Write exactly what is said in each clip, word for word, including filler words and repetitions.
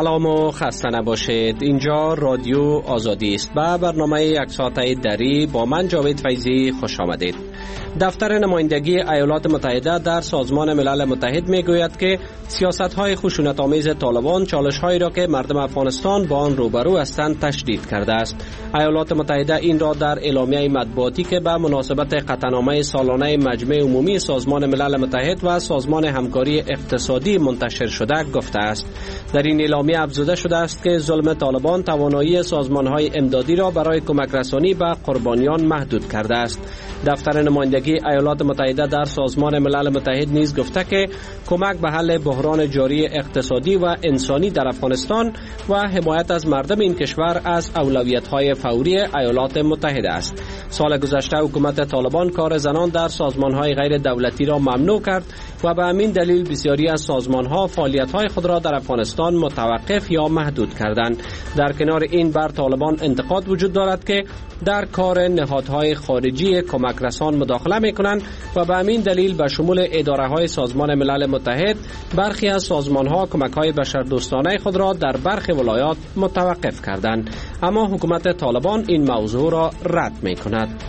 سلام و خسته نباشید. اینجا رادیو آزادی است و برنامه یک ساعته دری با من جاوید فیضی خوش آمدید. دفتر نمایندگی ایالات متحده در سازمان ملل متحد می گوید که سیاست‌های خشونت‌آمیز طالبان چالش‌هایی را که مردم افغانستان با آن روبرو هستند تشدید کرده است. ایالات متحده این را در اعلامیه مطبوعاتی که به مناسبت قطعنامه سالانه مجمع عمومی سازمان ملل متحد و سازمان همکاری اقتصادی منتشر شده گفته است. در این اعلامیه افزوده شده است که ظلم طالبان توانایی سازمان‌های امدادی را برای کمک رسانی به قربانیان محدود کرده است. دفتر نمایندگی ایالات متحده در سازمان ملل متحد نیز گفته که کمک به حل بحران جاری اقتصادی و انسانی در افغانستان و حمایت از مردم این کشور از اولویت‌های فوری ایالات متحده است. سال گذشته حکومت طالبان کار زنان در سازمان‌های غیر دولتی را ممنوع کرد و به همین دلیل بسیاری از سازمان‌ها فعالیت‌های خود را در افغانستان متوقف یا محدود کردند. در کنار این بر طالبان انتقاد وجود دارد که در کار نهادهای خارجی کمک رسان مداخله می‌کنند و به همین دلیل به شمول اداره‌های سازمان ملل متحد برخی از سازمان‌ها کمک‌های بشردوستانه خود را در برخی ولایات متوقف کردند، اما حکومت طالبان این موضوع را رد می‌کند.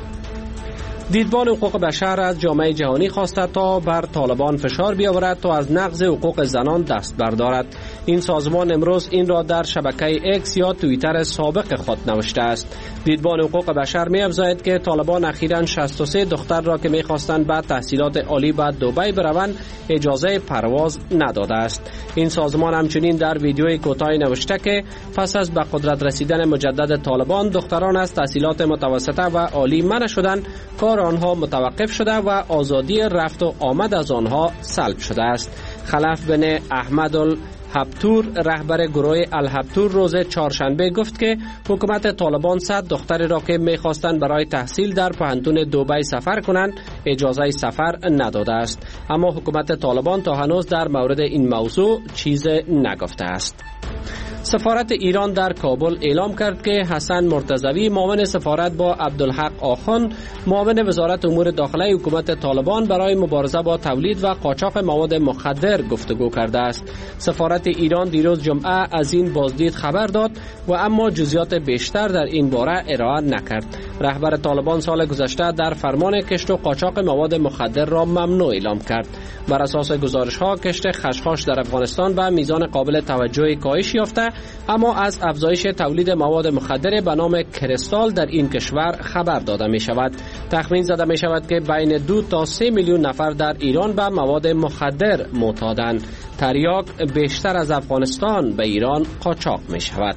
دیدبان حقوق بشر از جامعه جهانی خواسته تا بر طالبان فشار بیاورد تا از نقض حقوق زنان دست بردارد. این سازمان امروز این را در شبکه اکس یا توییتر سابق خود نوشته است. دیدبان حقوق بشر می افزاید که طالبان اخیراً شصت و سه دختر را که می خواستند به تحصیلات عالی به دبی بروند اجازه پرواز نداده است. این سازمان همچنین در ویدیوی کوتاهی نوشته که پس از به قدرت رسیدن مجدد طالبان دختران از تحصیلات متوسطه و عالی منع شدند، کار آنها متوقف شده و آزادی رفت و آمد از آنها سلب شده است. خلف بن احمد الهبتور رهبر گروه الهبتور روز چهارشنبه گفت که حکومت طالبان صد دختری را که می‌خواستند برای تحصیل در پهنتون دبی سفر کنند اجازه سفر نداده است، اما حکومت طالبان تا هنوز در مورد این موضوع چیز نگفته است. سفارت ایران در کابل اعلام کرد که حسن مرتضوی معاون سفارت با عبدالحق آخوند معاون وزارت امور داخله حکومت طالبان برای مبارزه با تولید و قاچاق مواد مخدر گفتگو کرده است. سفارت ایران دیروز جمعه از این بازدید خبر داد و اما جزئیات بیشتر در این باره ارائه نکرد. رهبر طالبان سال گذشته در فرمان کشت و قاچاق مواد مخدر را ممنوع اعلام کرد. بر اساس گزارش‌ها کشت خشخاش در افغانستان به میزان قابل توجهی کاهش یافته، اما از افزایش تولید مواد مخدر به نام کریستال در این کشور خبر داده می شود. تخمین زده می شود که بین دو تا سه میلیون نفر در ایران به مواد مخدر معتادند. تریاک بیشتر از افغانستان به ایران قاچاق می شود.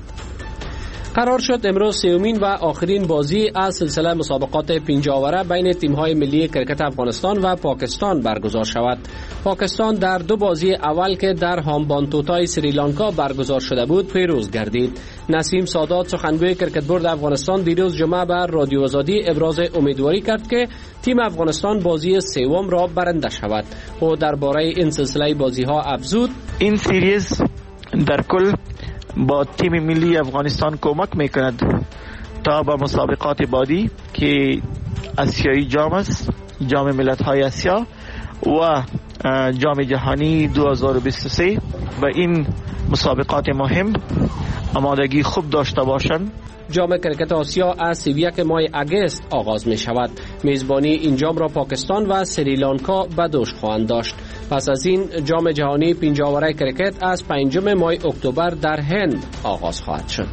قرار شد امروز سومین و آخرین بازی از سلسله مسابقات پنجاوره بین تیم‌های ملی کرکت افغانستان و پاکستان برگزار شود. پاکستان در دو بازی اول که در هامبانتوتای سریلانکا برگزار شده بود پیروز گردید. نسیم سادات سخنگوی کرکت بورد افغانستان دیروز جمعه بر رادیو آزادی ابراز امیدواری کرد که تیم افغانستان بازی سوم را برنده شود. او درباره این سلسله بازی‌ها افزود: این سریز در کل با تیم ملی افغانستان کمک میکند تا به مسابقات بعدی که آسیایی جام است، جام ملت‌های آسیا و جام جهانی دو هزار و بیست و سه و این مسابقات مهم آمادگی خوب داشته باشند. جام کرکت آسیا از سی و یک ماه اگست آغاز می شود. میزبانی این جام را پاکستان و سریلانکا به دوش خواهند داشت. پس از این جام جهانی پنجاوره کرکت از پنجم ماه اکتبر در هند آغاز خواهد شد.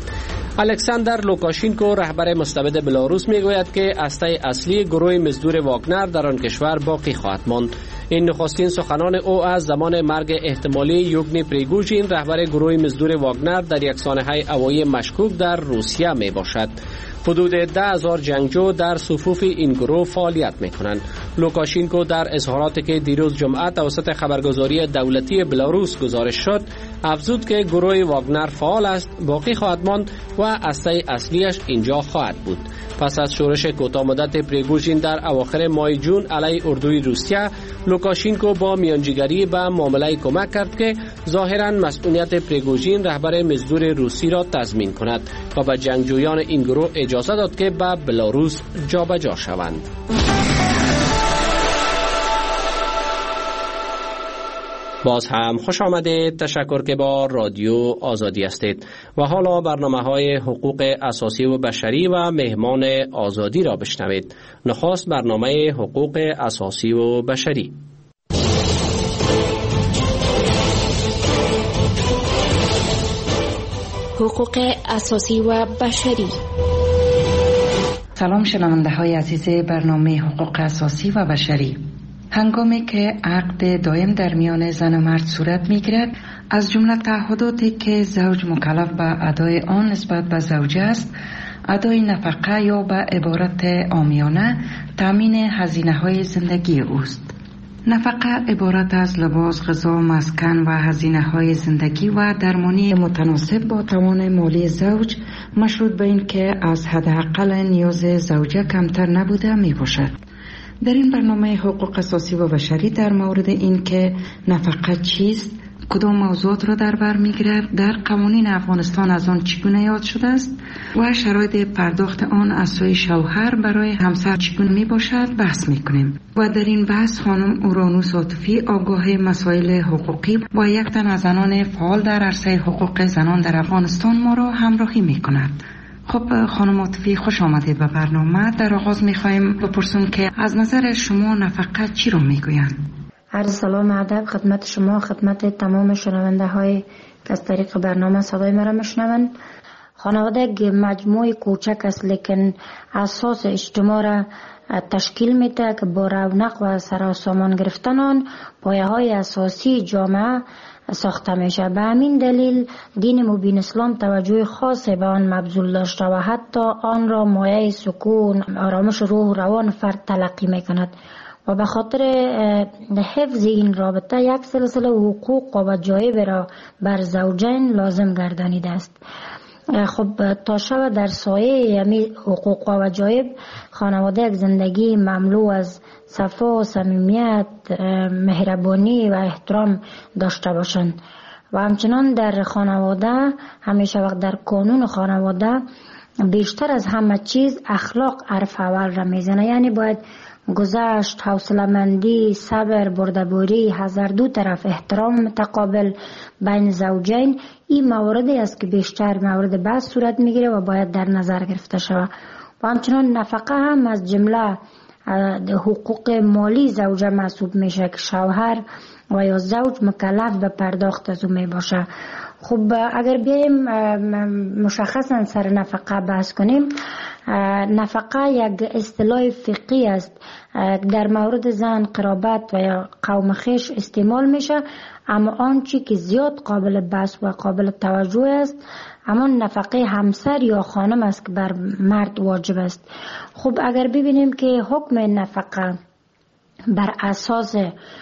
الکساندر لوکاشینکو رهبر مستبد بلاروس میگوید که هسته اصلی گروه مزدور واگنر در آن کشور باقی خواهد ماند. این نخستین سخنان او از زمان مرگ احتمالی یوگنی پریگوژین رهبر گروه مزدور واگنر در یک سانحه هوایی مشکوک در روسیه می باشد. حدود ده هزار جنگجو در صفوف این گروه فعالیت می کنند. لوکاشینکو در اظهاراتی که دیروز جمعه توسط خبرگزاری دولتی بلاروس گزارش شد افزود که گروه واگنر فعال است، باقی خواهد ماند و هسته اصلیش اینجا خواهد بود. پس از شورش کوتاه مدت پریگوژین در اواخر ماه جون علیه اردوی روسیه، لوکاشینکو با میانجیگری به معامله کمک کرد که ظاهراً مسئولیت پریگوژین رهبر مزدور روسی را تضمین کند و به جنگجویان این گروه اجازه داد که به بلاروس جابجا شوند. باز هم خوش آمدید. تشکر که با رادیو آزادی هستید و حالا برنامه های حقوق اساسی و بشری و مهمان آزادی را بشنوید. نخست برنامه حقوق اساسی و بشری. حقوق اساسی و بشری. سلام شنونده های عزیز برنامه حقوق اساسی و بشری. هنگامی که عقد دائم در میان زن و مرد صورت میگیرد، از جمله تعهداتی که زوج مکلف به ادای آن نسبت به زوجه است، ادای نفقه یا به عبارت عامیانه تامین هزینه های زندگی اوست. نفقه عبارت از لباس، غذا، مسکن و هزینه های زندگی و درمانی متناسب با توان مالی زوج، مشروط به این که از حداقل نیاز زوجه کمتر نبوده می باشد. در این برنامه حقوق اساسی و بشری در مورد این که نفقه چیست، کدام موضوعات را در بر میگیرد، در قوانین افغانستان از آن چگونه یاد شده است و شرایط پرداخت آن از سوی شوهر برای همسر چگونه می باشد بحث میکنیم. و در این بحث خانم اورانوس عاطفی، آگاه مسائل حقوقی و یک تن از زنان فعال در عرصه حقوق زنان در افغانستان ما را همراهی میکند. خب خانم عاطفی، خوش آمدید به برنامه. در آغاز میخوایم بپرسیم که از نظر شما نفقه چی رو میگویند؟ عرض سلام ادب خدمت شما، خدمت تمام شنونده های که از طریق برنامه صدای مرا میشنوند. خانواده مجموعه کوچک است لیکن اساس اجتماع را تشکیل میده که با رونق و سراسامان گرفتن آن پایه های اساسی جامعه ساخته میشه. به همین دلیل دین مبین اسلام توجه خاص به آن مبذول داشته و حتی آن را مایه سکون، آرامش روح و روان فرد تلقی میکند و به خاطر حفظ این رابطه یک سلسله حقوق و وجایب را بر زوجین لازم گردانیده است. خب تا شب در سایه یمی حقوق و وجایب خانواده یک زندگی مملو از صفا، صمیمیت، مهربانی و احترام داشته باشند و همچنان در خانواده همیشه وقت در قانون خانواده بیشتر از همه چیز اخلاق حرف اول را میزنه. یعنی باید گذشت، حوصله‌مندی، صبر، بردباری، حذر، دو طرف احترام متقابل بین زوجین، این مواردی است که بیشتر مورد بحث صورت میگیره و باید در نظر گرفته شود. و همچنان نفقه هم از جمله حقوق مالی زوجه محسوب میشه که شوهر و یا زوج مکلف به پرداخت از او می باشه. خب اگر بیایم مشخصا سر نفقه بحث کنیم، نفقه یک اصطلاح فقهی است در مورد زن، قرابت و یا قوم خویش استعمال میشه، اما آنچه که زیاد قابل بحث و قابل توجه است اما نفقه همسر یا خانم است که بر مرد واجب است. خب اگر ببینیم که حکم نفقه بر اساس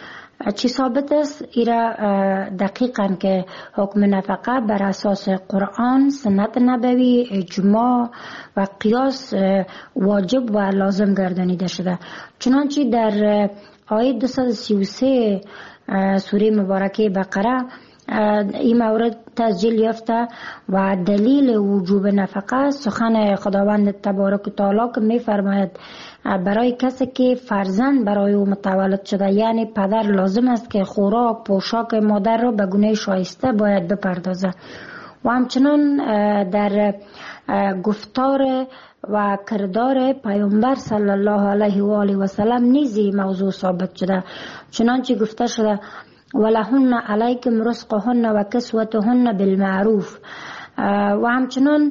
چی ثابت است، ایرا دقیقاً که حکم نفقه بر اساس قرآن، سنت نبوی، اجماع و قیاس واجب و لازم گردانیده شده. چنانچه در آیه دویست و سی و سه سوره مبارکه بقره این مورد تسجیل یافته و دلیل وجوب نفقه سخن خداوند تبارک و تعالی که می فرماید برای کسی که فرزند برای او متولد شده، یعنی پدر لازم است که خوراک، پوشاک مادر را به گونه شایسته باید بپردازه. و همچنان در گفتار و کردار پیامبر صلی الله علیه و آله و سلم نیزی موضوع ثابت شده، چنانچه گفته شده ولهن علیکم رزقهن و کسوتهن بالمعروف. و همچنان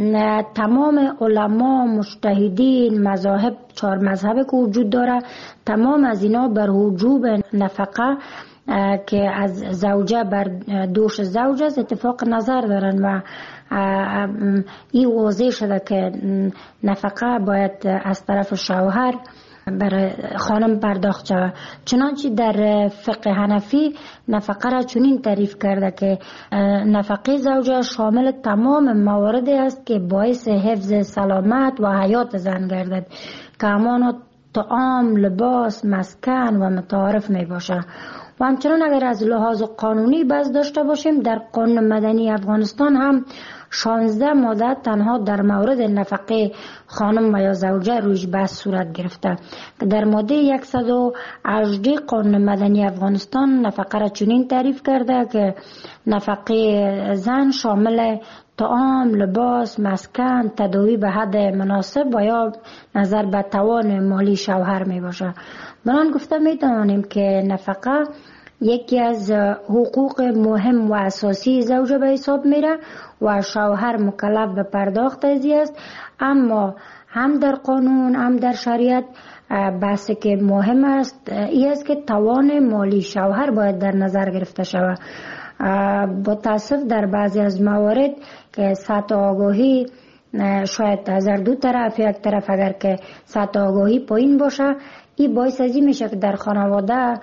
تمام علما، مجتهدین، مذاهب، چهار مذهب که وجود داره، تمام از اینا بر وجوب نفقه که از زوجه بر دوش زوج است اتفاق نظر دارن و این واضح شده که نفقه باید از طرف شوهر برای خانم پرداخت شود. چنانچه در فقه حنفی نفقه را چنین تعریف کرده که نفقه زوجه شامل تمام مواردی است که باعث حفظ سلامت و حیات زن گردد که همان طعام، لباس، مسکن و متعارف می باشه. و همچنان اگر از لحاظ قانونی بحث داشته باشیم، در قانون مدنی افغانستان هم شانزده ماده تنها در مورد نفقه خانم و یا زوجه رویش بحث صورت گرفته. در ماده صد و هجده قانون مدنی افغانستان نفقه را چنین تعریف کرده که نفقه زن شامل طعام، لباس، مسکن، تداوی به حد مناسب و یا نظر به توان مالی شوهر می باشه. بران گفته می توانیم که نفقه یکی از حقوق مهم و اساسی زوجه به حساب میره و شوهر مکلف به پرداخت ازی است، اما هم در قانون هم در شریعت بحثی که مهم است این است که توان مالی شوهر باید در نظر گرفته شود. با تاسف در بعضی از موارد که سطح آگاهی شاید از دو طرف، یک طرف اگر که سطح آگاهی پایین باشه، این باعث ازی میشه که در خانواده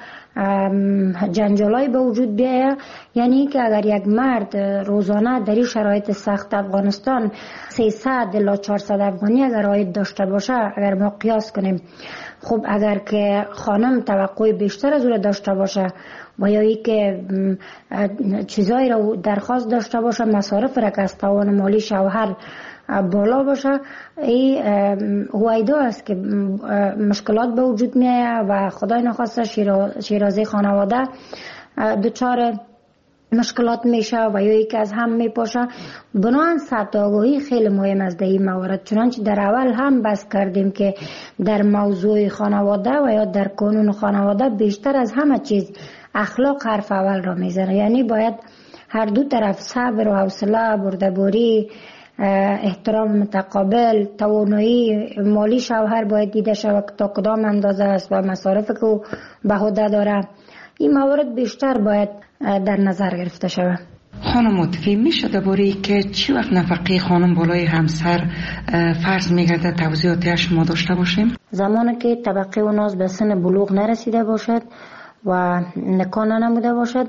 جنجالای به وجود بیاید. یعنی که اگر یک مرد روزانه در این شرایط سخت افغانستان سیصد الی چهارصد افغانی اگر عاید داشته باشه، اگر ما قیاس کنیم، خب اگر که خانم توقع بیشتر از او داشته باشه و یا ای که چیزایی را درخواست داشته باشه، مصارف را که از توان مالی شوهر بالا باشه، این هویدا است که مشکلات به وجود میاد و خدای نخواسته شیرازه خانواده دچار مشکلات میشه و یا یکی از هم میپاشه. بنابراین سطح آگاهی خیلی مهم است در این موارد. چنانچه در اول هم بحث کردیم که در موضوع خانواده و یا در قانون خانواده بیشتر از همه چیز اخلاق حرف اول را میزنه. یعنی باید هر دو طرف صبر و حوصله، بردباری، احترام متقابل، توانایی مالی شوهر باید دیده شود تا کدام اندازه است و مصارف که او به عهده داره. این موارد بیشتر باید در نظر گرفته شود. خانم متفی میشه درباره که چی وقت نفقه خانم بالای همسر فرض میگرده توضیحاتی شما داشته باشیم؟ زمانی که طبقه و ناز به سن بلوغ نرسیده باشد و نکاح نموده باشد،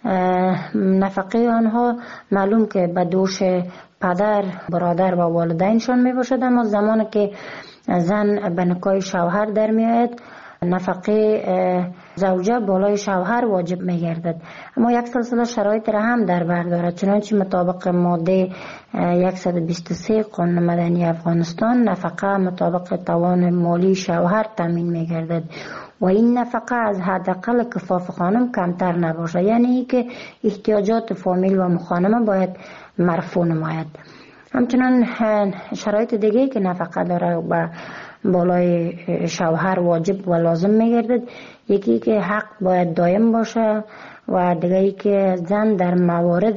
نفقه آنها معلوم که به دوش پدر، برادر و والدینشان می باشد، اما زمانی که زن به نکاح شوهر در می آید، نفقه زوجه بالای شوهر واجب می گردد. اما یک سلسله شرایط را هم در بر دارد. چنانچه مطابق ماده صد و بیست و سه قانون مدنی افغانستان نفقه مطابق توان مالی شوهر تامین می گردد و این نفقه از حداقل کفاف خانم کمتر نباشه. یعنی که احتیاجات فامیل و مخانمه باید مرفوع نماید. همچنان شرایط دیگه که نفقه داره و بالای شوهر واجب و لازم میگردد، یکی که حق باید دائم باشه و دیگه که زن در موارد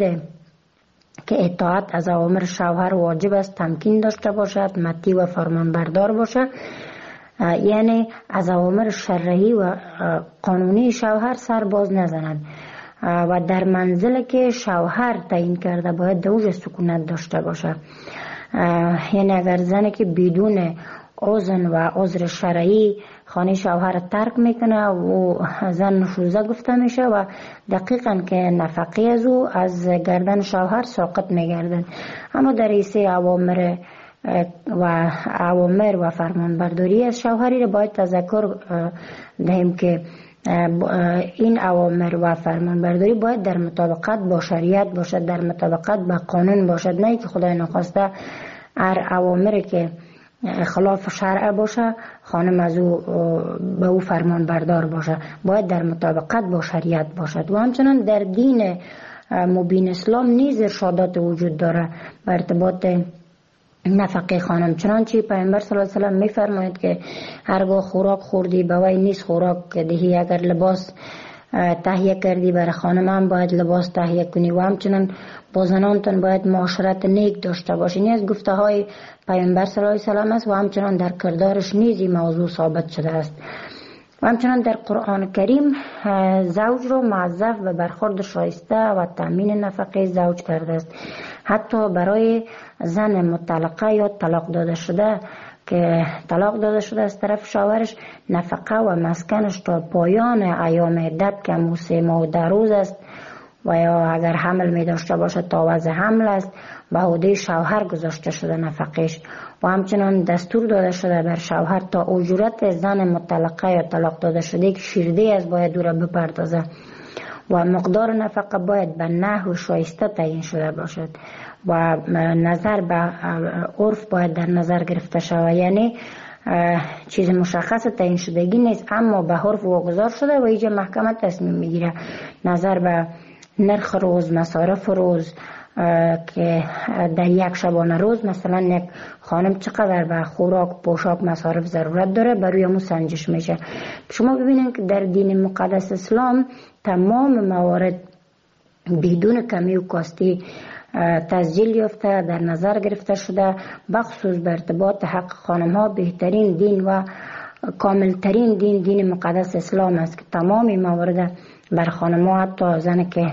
که اطاعت از اوامر شوهر واجب است تمکین داشته باشد، مطیع و فرمانبردار باشه. یعنی از اوامر شرعی و قانونی شوهر سر باز نزند و در منزل که شوهر تعیین کرده باید دوج سکونت داشته باشه. یعنی اگر زنی که بدون اذن و عذر شرعی خانه شوهر ترک میکنه و زن نشوزه گفته میشه و دقیقاً که نفقه از او از گردن شوهر ساقط میگردن. اما در ایسه اوامر و اوامر و فرمانبرداری از شوهری را باید تذکر دهیم که این اوامر و فرمانبرداری باید در مطابقت با شریعت باشد، در مطابقت با قانون باشد، نه که خدای نخواسته هر اوامری که خلاف شرع باشه خانم از او به او فرمان بردار باشه. باید در مطابقت با شریعت باشد. و همچنان در دین مبین اسلام نیز ارشادات وجود داره بر ارتباط نفقه خانم. چنانچه پیامبر صلی الله علیه و سلم میفرماید که هرگاه خوراک خوردی به وی نیست خوراک دهی، اگر لباس تهیه کردی برای خانم هم باید لباس تهیه کنی و همچنان با زنانتون باید معاشرت نیک داشته باشین. از گفته های پیامبر صلی الله علیه و سلم است و همچنان در کردارش نیز این موضوع ثابت شده است. و همچنان در قرآن کریم زوج رو موظف به برخورد شایسته و تامین نفقه زوج کرده است. حتی برای زن مطلقه یا طلاق داده شده که طلاق داده شده از طرف شوهرش، نفقه و مسکنش تا پایان ایام عدت که سه ماه و ده روز است و یا اگر حمل می داشته باشد تا وضع حمل است به عهده شوهر گذاشته شده نفقش. و همچنان دستور داده شده بر شوهر تا اجرت زن مطلقه یا طلاق داده شده که شیرده از باید او را بپردازه و مقدار نفقه باید به نحو شایسته تعیین شده باشد و نظر به عرف باید در نظر گرفته شود. یعنی چیز مشخص تعیین شدگی نیست اما به عرف واگذار شده و اینجا محکمه تصمیم میگیره نظر به نرخ روز، مصارف روز که در یک شبانه روز مثلا یک خانم چقدر به خوراک، پوشاک، مصارف ضرورت داره برای همون سنجش میشه. شما ببینید که در دین مقدس اسلام تمام موارد بدون کمی و کاستی تسجیل یافته در نظر گرفته شده، بخصوص به ارتباط حق خانم ها بهترین دین و کاملترین دین دین مقدس اسلام است که تمام موارد بر خانم ها، حتی زنی که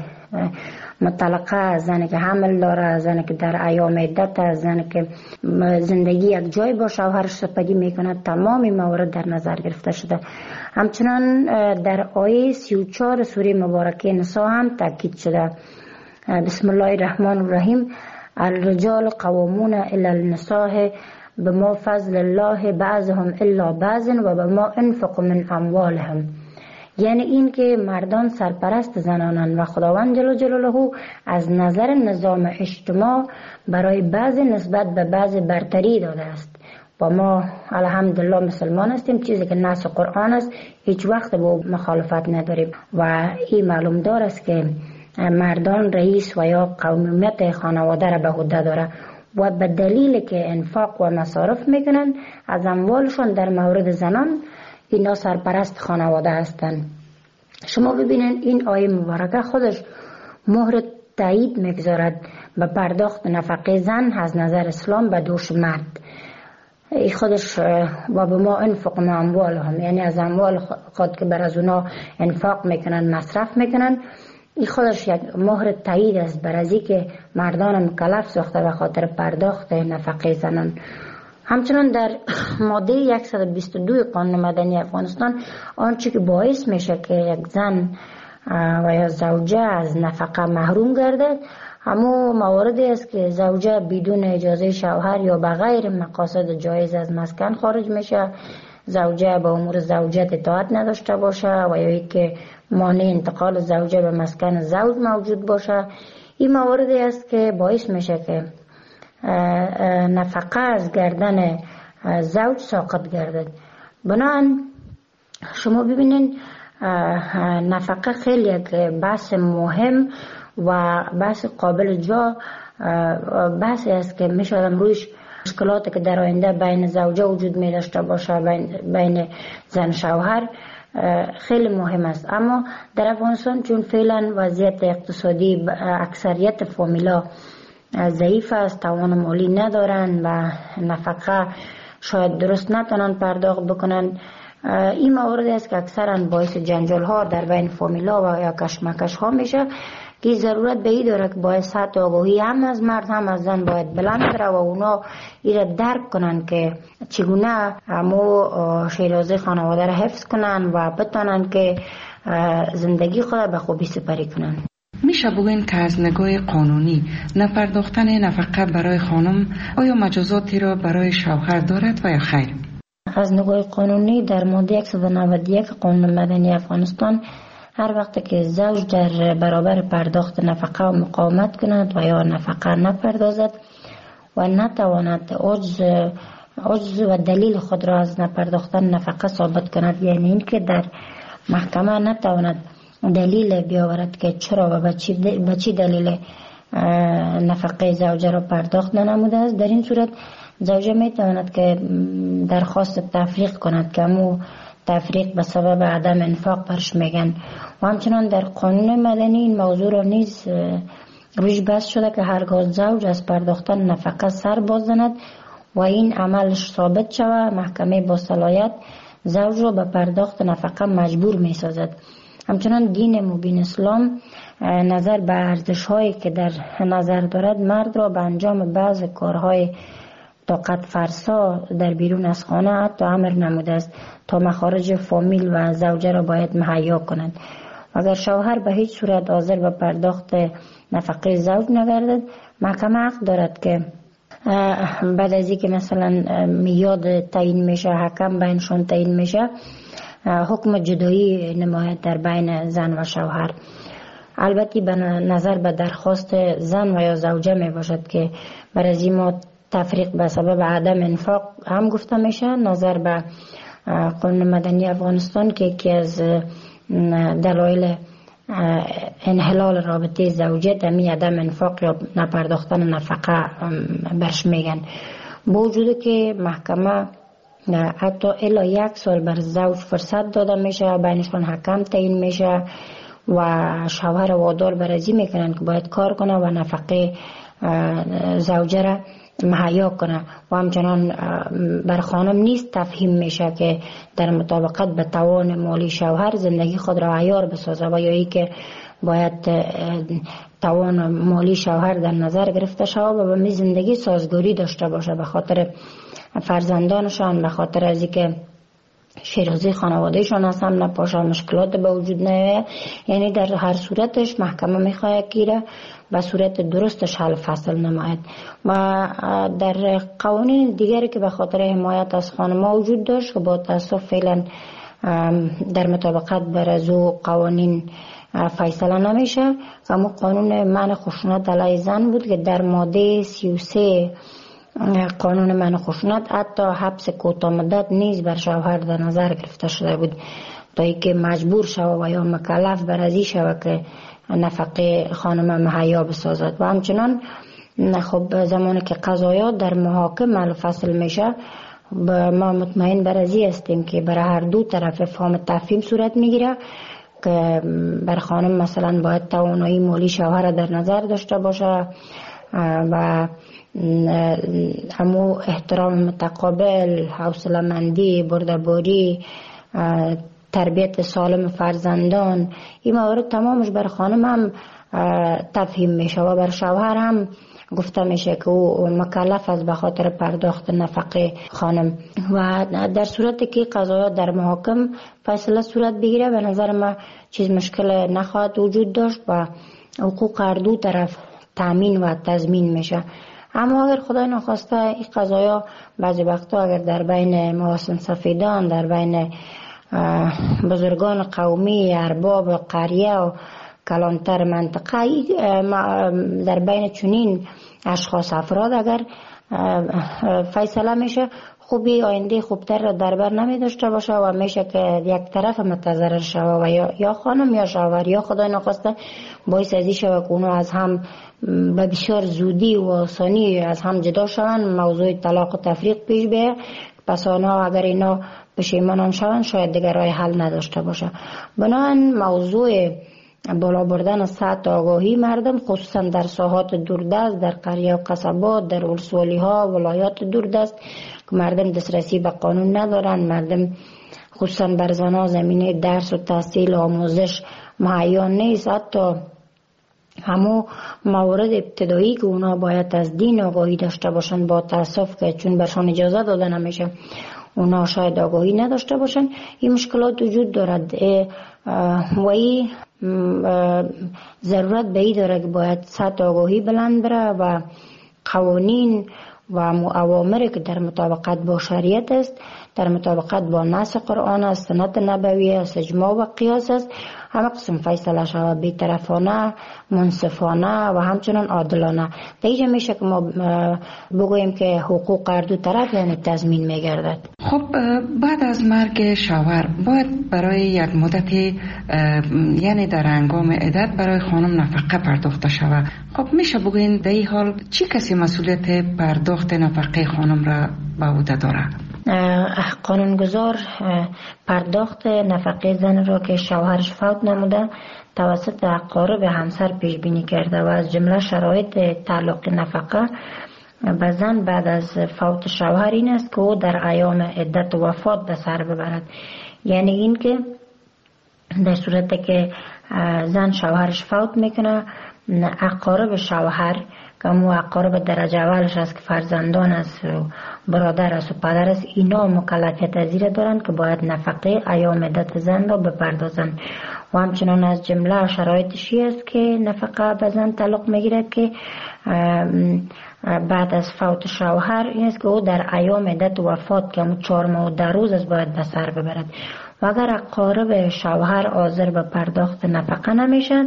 مطلقه، زنی که حمل داره، زنی که در ایام عدت، زنی که زندگی یک جای با شوهرش سپری میکنه، تمام موارد در نظر گرفته شده. همچنان در آیه سی و چهار سوره مبارکه نساء هم تاکید شده. بسم الله الرحمن الرحیم: الرجال قوامون الی النساء بما فضل الله بعضهم الا بعض و بما انفقوا من اموالهم. یعنی این که مردان سرپرست زنانند و خداوند جل جلاله از نظر نظام اجتماع برای بعض نسبت به بعض برتری داده است و ما الحمدلله مسلمان هستیم، چیزی که نص قرآن است هیچ وقت با مخالفت نداریم و این معلوم دار است که مردان رئیس و یا قومیت خانواده را به عهده داره و به دلیل که انفاق و مصارف میکنن از اموالشون در مورد زنان اینا سرپرست خانواده هستند. شما ببینید این آیه مبارکه خودش مهر تایید میگذارد به پرداخت نفقه زن از نظر اسلام به دوش مرد. ای خودش و به ما انفق ما اموالهم، یعنی از اموال خود که بر از اونا انفاق میکنن، مصرف میکنن، این خودش یک مهر تایید است بر ازی که مردان مکلف ساخته به خاطر پرداخت نفقه زنان. همچنان در ماده صد و بیست و دو قانون مدنی افغانستان آنچه که باعث میشه که یک زن و یا زوجه از نفقه محروم گردد همون مواردی است که زوجه بدون اجازه شوهر یا به غیر مقاصد جایز از مسکن خارج میشه، زوجه به امور زوجت اطاعت نداشته باشه و یا که مانع انتقال زوجه به مسکن زوج موجود باشه. این مواردی است که باعث میشه که نفقه از گردن زوج ساقط گردد. بنابراین شما ببینید نفقه خیلی یک بحث مهم و بحث قابل جا بحثی است که میشه رویش مشکلاتی که در آینده بین زوجه وجود می داشته باشه، بین, بین زن شوهر خیلی مهم است. اما در افغانستان چون فعلا وضعیت اقتصادی اکثریت فامیلا ضعیف است، توان مالی ندارن و نفقه شاید درست نتونن پرداخت بکنن، این موارد است که اکثرا باعث جنجال ها در بین فامیلا و یا کشمکش ها میشه که ضرورت به این داره که باید سطح آگاهی هم از مرد هم از زن باید بلند بره و اونا ایره درک کنن که چگونه همو شیرازه خانواده را حفظ کنن و بتونن که زندگی خود به خوبی سپری کنن. میشه بگوین که از نگاه قانونی نپرداختن نفقه برای خانم آیا مجازاتی را برای شوهر دارد و یا خیر؟ از نگاه قانونی در ماده صد و نود و یک قانون مدنی افغانستان هر وقت که زوج در برابر پرداخت نفقه و مقاومت کند و یا نفقه نپردازد و نتواند عجز عجز و دلیل خود را از نپرداختن نفقه ثابت کند، یعنی این که در محکمه نتواند دلیل بیاورد که چرا و به چی دلیل نفقه زوجه را پرداخت ننموده است، در این صورت زوجه میتواند که درخواست تفریق کند که امو تفریق به سبب عدم انفاق برش میگن. و همچنان در قانون مدنی این موضوع را نیز روش بحث شده که هرگاه زوج از پرداختن نفقه سر باز زند و این عملش ثابت شود، محکمه با صلاحیت زوج را به پرداخت نفقه مجبور میسازد. همچنان دین مبین اسلام نظر به ارزش هایی که در نظر دارد مرد را به انجام بعض کارهای طاقت فرسا در بیرون از خانه حتی امر نموده است تا مخارج فامیل و زوجه را باید مهیا کنند اگر شوهر به هیچ صورت حاضر به پرداخت نفقه زوج نگردد، محکمه حق دارد که بعد از اینکه مثلا میاد تعیین میشه، حکم بینشون تعیین میشه، حکم جدایی نماید در بین زن و شوهر. البته به نظر به درخواست زن و یا زوجه می باشد که برای ما تفریق به سبب عدم انفاق هم گفته میشه. نظر به قانون مدنی افغانستان که یکی از دلایل انحلال رابطه زوجه دمی عدم انفاق یا نپرداختن نفقه برش میگن. با وجود که محکمه حتی الا یک سال بر زوج فرصت داده میشه، بینشون حکم تعیین میشه و شوهر وادار برازی میکنن که باید کار کنه و نفقه زوجه را مهیا کنه و همچنان بر خانم نیست تفهیم میشه که در مطابقت به توان مالی شوهر زندگی خود را عیار بسازه و یا ای که باید توان مالی شوهر در نظر گرفته شود و به می زندگی سازگاری داشته باشه به خاطر فرزندانشان، به خاطر از اینکه شیرازی خانوادهشان از هم نپاشه، مشکلات به وجود نیاید. یعنی در هر صورتش محکمه میخواهد که به صورت درستش حل فصل نماید. و در قوانین دیگری که به خاطر حمایت از خانم‌ها وجود داشت که با تاسف فعلا در مطابقت بر از او قوانین فیصله نمیشه. اما قانون منع خشونت علیه زن بود که در ماده سی و سه قانون منع خشونت حتی حبس کوتاه مدت نیز بر شوهر در نظر گرفته شده بود تا اینکه مجبور شود و یا مکلف بر ازی شود که نفقه خانم مهیا بسازد. و همچنان خب زمانی که قضایا در محاکمه فصل میشه، ما مطمئن بر ازی هستیم که برای هر دو طرف فهم تفهیم صورت میگیره که بر خانم مثلا باید توانایی مالی شوهر در نظر داشته باشه و همو احترام متقابل، حوصله مندی، بردباری، تربیت سالم فرزندان، این موارد تمامش بر خانم هم تفهیم میشه و بر شوهر هم گفته میشه که او مکلف است به خاطر پرداخت نفقه خانم. و در صورتی که قضایا در محاکم فیصله صورت بگیره به نظر ما چیز مشکل نخواهد وجود داشت و حقوق هر دو طرف تامین و تضمین میشه. اما اگر خدای نخواسته این قضایا بعضی وقتا اگر در بین محاسن سفیدان، در بین بزرگان قومی، ارباب قریه و کلانتر منطقه، در بین چنین اشخاص افراد اگر فیصله میشه، خوبی آینده خوبتر را در بر نمی داشته باشه و میشه که یک طرف متضرر شوه و یا, یا خانم یا شوهر یا خدای نخواسته باعث ازی شوه که اونو از هم به بسیار زودی و آسانی از هم جدا شوند، موضوع طلاق و تفریق پیش بیه. پس آنها اگر اینا پشیمان هم شوند شاید دیگر راه حل نداشته باشه. بنابراین موضوع بالا بردن سطح آگاهی مردم خصوصا در ساحات دوردست، در قریه و قصبات، در ولسوالی ها، ولایات دوردست که مردم دسترسی به قانون ندارن، مردم خصوصا بر زنها زمینه درس و تحصیل و آموزش مهیا نیست. حتی همو موارد ابتدایی که اونا باید از دین آگاهی داشته باشن با تاسف که چون برشان اجازه داده نمیشه اونا شاید آگاهی نداشته باشن. این مشکلات وجود دارد و این ضرورت به این داره که باید سطح آگاهی بلند بره و قوانین و اوامری که در مطابقت با شریعت است، در مطابقت با نص قرآن است، سنت نبوی است، اجماع و قیاس است، همه قسم فیصله شود بی‌طرفانه، منصفانه و همچنان عادلانه. دیگه میشه که ما بگوییم که حقوق هر دو طرف یعنی تضمین میگردد. خب بعد از مرگ شوهر باید برای یک مدت یعنی در هنگام عدت برای خانم نفقه پرداخته شود. خب میشه بگوین در این حال چی کسی مسئولیت پرداخت نفقه خانم را به عهده داره؟ قانونگذار پرداخت نفقه زن را که شوهرش فوت نموده توسط اقارب همسر پیش بینی کرده و از جمله شرایط تعلق نفقه به زن بعد از فوت شوهر این است که او در ایام عدت و وفات به سر ببرد. یعنی این که در صورت که زن شوهرش فوت میکنه اقارب شوهر که مو اقارب درجه اولش است که فرزندان است و برادر است و پدر است، اینا مکلفیت از زیر دارند که باید نفقه ایام عدت زن را بپردازند. و همچنان از جمله شرایطشی است که نفقه به زن تعلق میگیرد که بعد از فوت شوهر این است که او در ایام عدت وفات که همون چهار ماه و ده روز است باید به سر ببرد. و اگر اقارب شوهر حاضر به پرداخت نفقه نمیشن،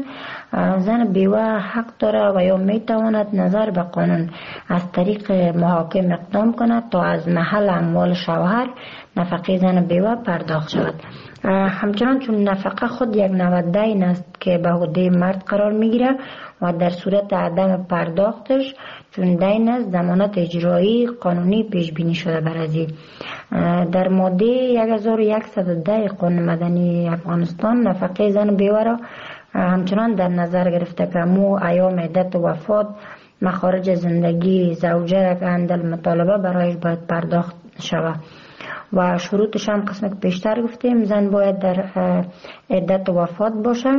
زن بیوه حق داره و یا میتواند نظر به قانون از طریق محاکم اقدام کند تا از محل اموال شوهر نفقه زن بیوه پرداخت شود. همچنان چون نفقه خود یک نوع دین است که به عهده مرد قرار میگیره و در صورت عدم پرداختش چون دین است ضمانت اجرایی قانونی پیش بینی شده بر ازی. در ماده هزار و صد و ده قانون مدنی افغانستان نفقه زن بیوه را همچنان در نظر گرفته که مو ایام عدت و وفات مخارج زندگی زوجه که اندل مطالبه برایش باید پرداخت شود و شروطش هم قسم که پیشتر گفتیم زن باید در عدت و وفات باشه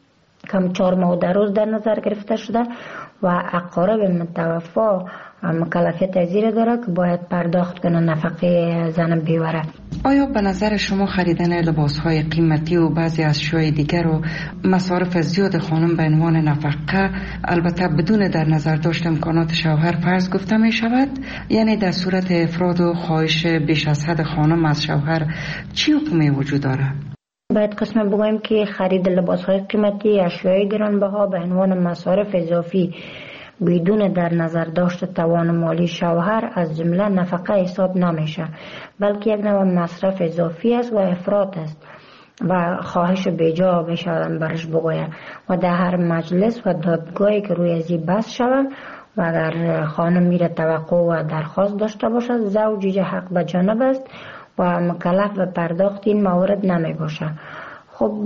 کم چهار ماه و ده روز در نظر گرفته شده و اقارب متوفا مکلفیت از زیر داره که باید پرداخت کنه نفقه زن بیوره. آیا به نظر شما خریدن لباس‌های قیمتی و بعضی اشیاء دیگر و مصارف زیاد خانم به عنوان نفقه البته بدون در نظر داشت امکانات شوهر فرض گفته می شود؟ یعنی در صورت افراد و خواهش بیش از حد خانم از شوهر چی حکمی وجود داره؟ باید قسم بگویم که خرید لباس‌های قیمتی اشیاء گرانبها به عنوان مصارف اضافی بدون در نظر داشت توان مالی شوهر از جمله نفقه حساب نمیشه، بلکه یک نوع مصرف اضافی است و افراط است و خواهش بیجا بشه برش بگوید و در هر مجلس و دادگاهی که روی ازی بحث شود و اگر خانم میره توقع و درخواست داشته باشد زوج حق به جانب است و مکلف به پرداخت این موارد نمی باشه. خب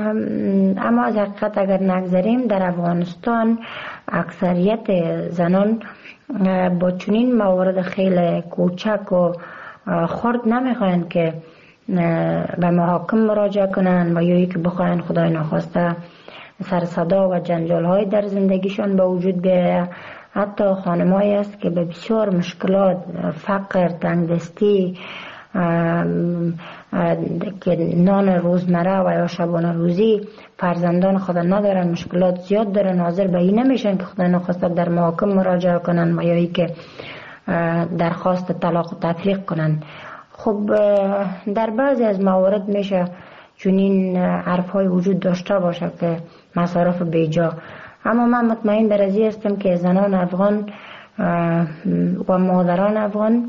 اما از حقیقت اگر نگذاریم در افغانستان اکثریت زنان با چنین موارد خیلی کوچک و خرد نمیخواین که به محاکم مراجعه کنن و یا که بخواین خدای نخواسته سر صدا و جنجال های در زندگیشان به وجود بیاید. حتی خانمایی است که به بسیار مشکلات فقر، تنگدستی که نان روزمره و یا شبانه روزی فرزندان خود ندارن، مشکلات زیاد دارن، حاضر به این نمیشن که خدا نخواسته در محاکم مراجعه کنن و یا ای که درخواست طلاق و تفریق کنن. خب در بعضی از موارد میشه چنین حرف های وجود داشته باشه که مصارف بیجا، اما من مطمئن در ازی هستم که زنان افغان و مادران افغان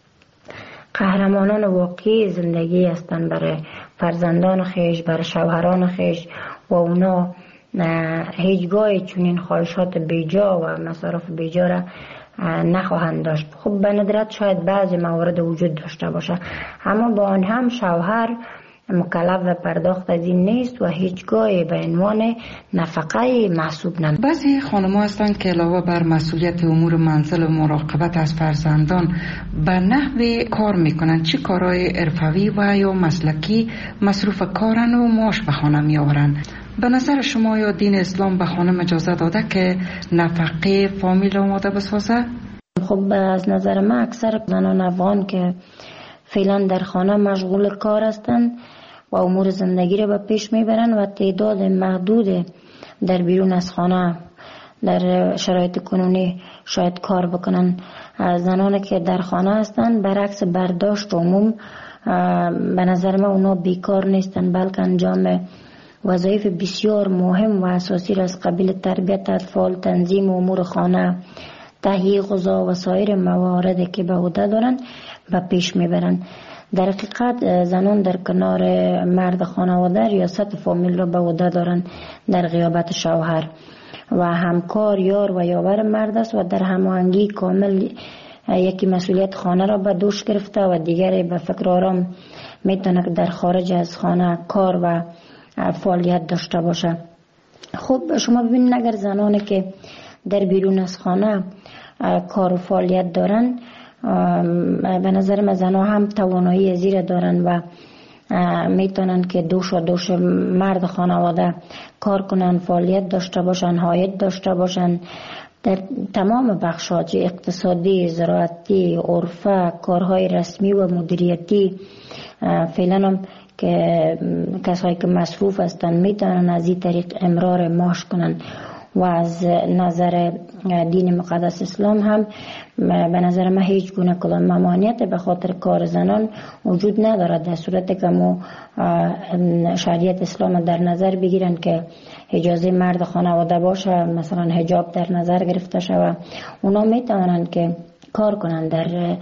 قهرمانان واقعی زندگی هستند برای فرزندان خیش، برای شوهران خیش و اونا هیچگاه چنین خواهشات بیجا و مصارف بیجا را نخواهند داشت. خب به ندرت شاید بعضی موارد وجود داشته باشه، اما با آن هم شوهر مکلف و پرداخت از این نیست و هیچگاه به عنوان نفقه محسوب نمی. بعضی خانم‌ها هستند که علاوه بر مسئولیت امور منزل و مراقبت از فرزندان به نحوی کار میکنند. چه کارهای حرفه‌ای و یا مسلکی مصروف کارن و معاش به خانه میآورند؟ به نظر شما یا دین اسلام به خانم اجازه داده که نفقه فامیل آماده بسازه؟ خب از نظر من اکثر زنان افغان که فعلا در خانه مشغول کار هستند و امور زندگی را به پیش میبرند و تعداد محدود در بیرون از خانه در شرایط کنونی شاید کار بکنن. زنانی که در خانه هستند برعکس برداشت عموم به نظر من اونا بیکار نیستند، بلکه انجام وظایف بسیار مهم و اساسی را از قبیل تربیت اطفال، تنظیم امور خانه، تهیه غذا و سایر مواردی که به عهده دارند به پیش میبرند. در حقیقت زنان در کنار مرد خانواده ریاست فامیل را به عهده دارند در غیابت شوهر و همکار، یار و یاور مرد است و در هماهنگی کامل یکی مسئولیت خانه را به دوش گرفته و دیگری به فکر آرام میتونه که در خارج از خانه کار و فعالیت داشته باشه. خب شما ببینید اگر زنانی که در بیرون از خانه کار و فعالیت دارن، به نظر من زنها هم توانایی زیر دارن و میتونن که دوش و دوش مرد خانواده کار کنن، فعالیت داشته باشن، عاید داشته باشن در تمام بخشات اقتصادی، زراعتی، عرفه، کارهای رسمی و مدیریتی. فعلا هم که کسایی که مصروف هستن میتونن از این طریق امرار معاش کنن و از نظر دین مقدس اسلام هم به نظر من هیچ گونه کدام ممانعت به خاطر کار زنان وجود ندارد، در صورتی که ما شریعت اسلام در نظر بگیرن که اجازه مرد خانواده باشه، مثلا حجاب در نظر گرفته شود، اونا میتونن که کار کنن. در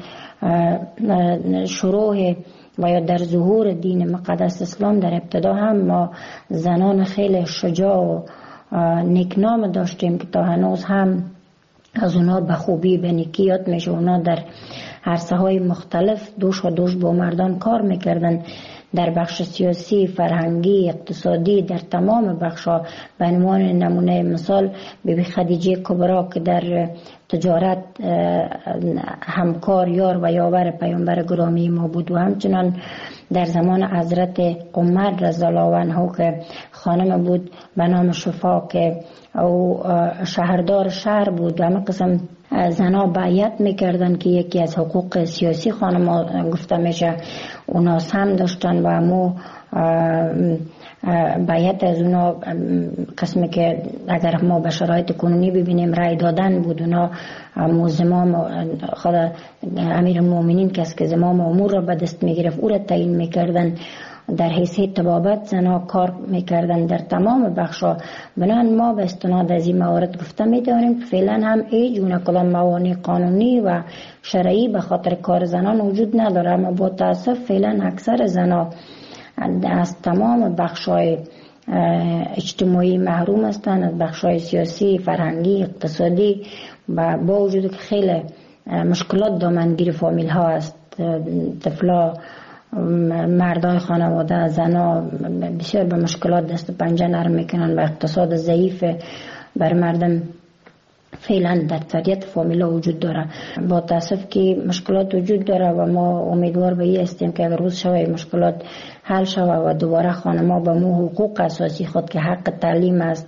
شروع و یا در ظهور دین مقدس اسلام در ابتدا هم ما زنان خیلی شجاع و نیکنام داشتیم که تا هنوز هم از اونا به خوبی به نیکی یاد میشه. اونا در عرصه های مختلف دوش و دوش با مردان کار میکردن، در بخش سیاسی، فرهنگی، اقتصادی، در تمام بخشا. به عنوان نمونه مثال بیبی خدیجه کبرا که در تجارت همکار، یار و یاور پیامبر گرامی ما بود، و همچنان در زمان حضرت عمر رضی الله عنه که خانم بود به نام شفا که او شهردار شهر بود و همه قسم زنا بیعت میکردن که یکی از حقوق سیاسی خانم گفته میشه اونا هم داشتن و امو بیعت از اونا قسمی که اگر ما به شرایط کنونی ببینیم رای دادن بود. اونا زمام خود امیر المؤمنین کس که زمام امور را به دست میگرفت او را تعیین میکردن، در حیثیت طبابت زنها کار میکردن در تمام بخشا. بنان ما به استناد از این موارد گفته میداریم که فعلا هم هیچ گونه کدام موانع قانونی و شرعی به خاطر کار زنان وجود نداره، اما با تاسف فعلا اکثر زنها از تمام بخشای اجتماعی محروم هستند، از بخشای سیاسی، فرهنگی، اقتصادی، و با وجود که خیلی مشکلات دامنگیر فامیل ها است. طفلا، مردای خانواده، زنا بسیار به مشکلات دست پنجه نرم میکنن و اقتصاد ضعیف بر مردم فعلا در طبیعت فامیلا وجود داره. با تاسف که مشکلات وجود داره و ما امیدوار به این هستیم که اگر روز شوه مشکلات حل شوه و دوباره خانما به مو حقوق اساسی خود که حق تعلیم است،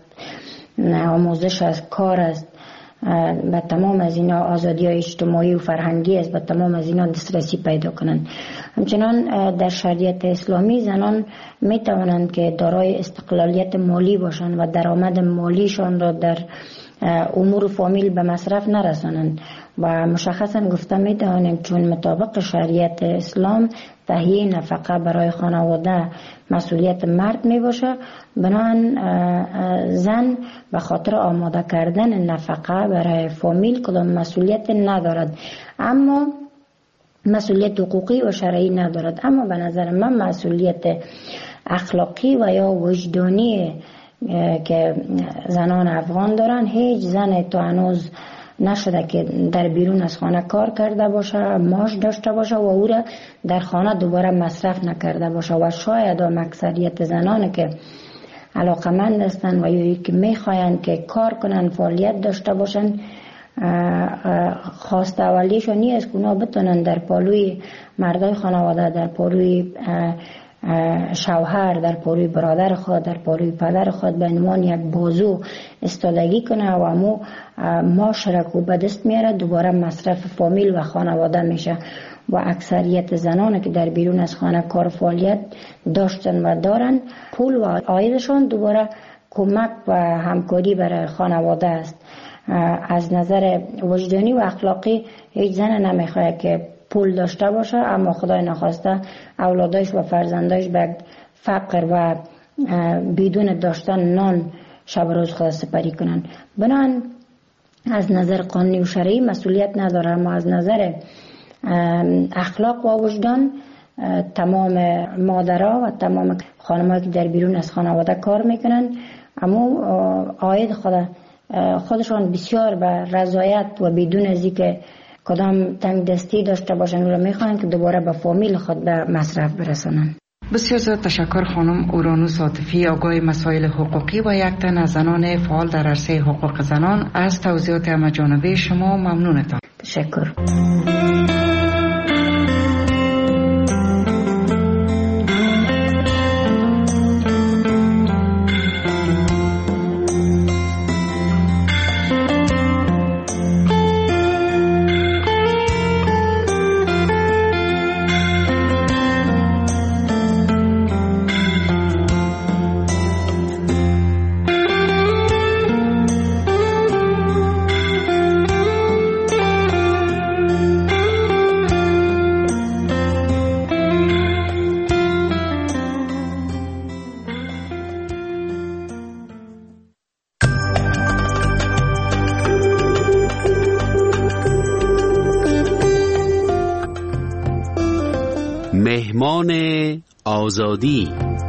آموزش است، کار است، به تمام از اینا آزادی های اجتماعی و فرهنگی است، به تمام از اینا دسترسی پیدا کنند. همچنان در شریعت اسلامی زنان می توانند که دارای استقلالیت مالی باشند و درآمد مالیشان را در امور فامیل به مصرف نرسانند و مشخصا گفته می توانیم چون مطابق شریعت اسلام تهیه نفقه برای خانواده مسئولیت مرد می باشه، بنابراین زن به خاطر آماده کردن نفقه برای فامیل کدام مسئولیت ندارد، اما مسئولیت حقوقی و شرعی ندارد. اما به نظر من مسئولیت اخلاقی و یا وجدانی که زنان افغان دارن، هیچ زن تو هنوز نشده که در بیرون از خانه کار کرده باشه، معاش داشته باشه و او را در خانه دوباره مصرف نکرده باشه. و شاید هم اکثریت زنان که علاقمند هستند و یا که میخواین که کار کنن، فعالیت داشته باشن، خواست اولیشون نیست که اونا بتونن در پالوی مردای خانواده، در پالوی شوهر، در پالوی برادر خود، در پالوی پدر خود به عنوان یک بازو استادگی کنه و امو معاشرت به دست میاره، دوباره مصرف فامیل و خانواده میشه. و اکثریت زنان که در بیرون از خانه کار فعالیت داشتن و دارن، پول و عایدشان دوباره کمک و همکاری برای خانواده است. از نظر وجدانی و اخلاقی هیچ زن نمیخواد که پول داشته باشه اما خدای نخواسته اولادش و فرزندش به فقر و بدون داشتن نان شب روز خود سپری کنن. بنان از نظر قانونی و شرعی مسئولیت نداره، اما از نظر اخلاق و وجدان تمام مادرها و تمام خانم‌ها که در بیرون از خانواده کار میکنن اما عاید خود خودشان بسیار به رضایت و بدون از اینکه کدام تنگ دستی داشته باشن و میخوان که دوباره به فامیل خود به مصرف برسانن. بسیار زیاد تشکر خانم اورانوس عاطفی، آگاه مسائل حقوقی و یک تن از زنان فعال در عرصه حقوق زنان. از توضیحات همه‌جانبه شما ممنونتان. تشکر. آزادی.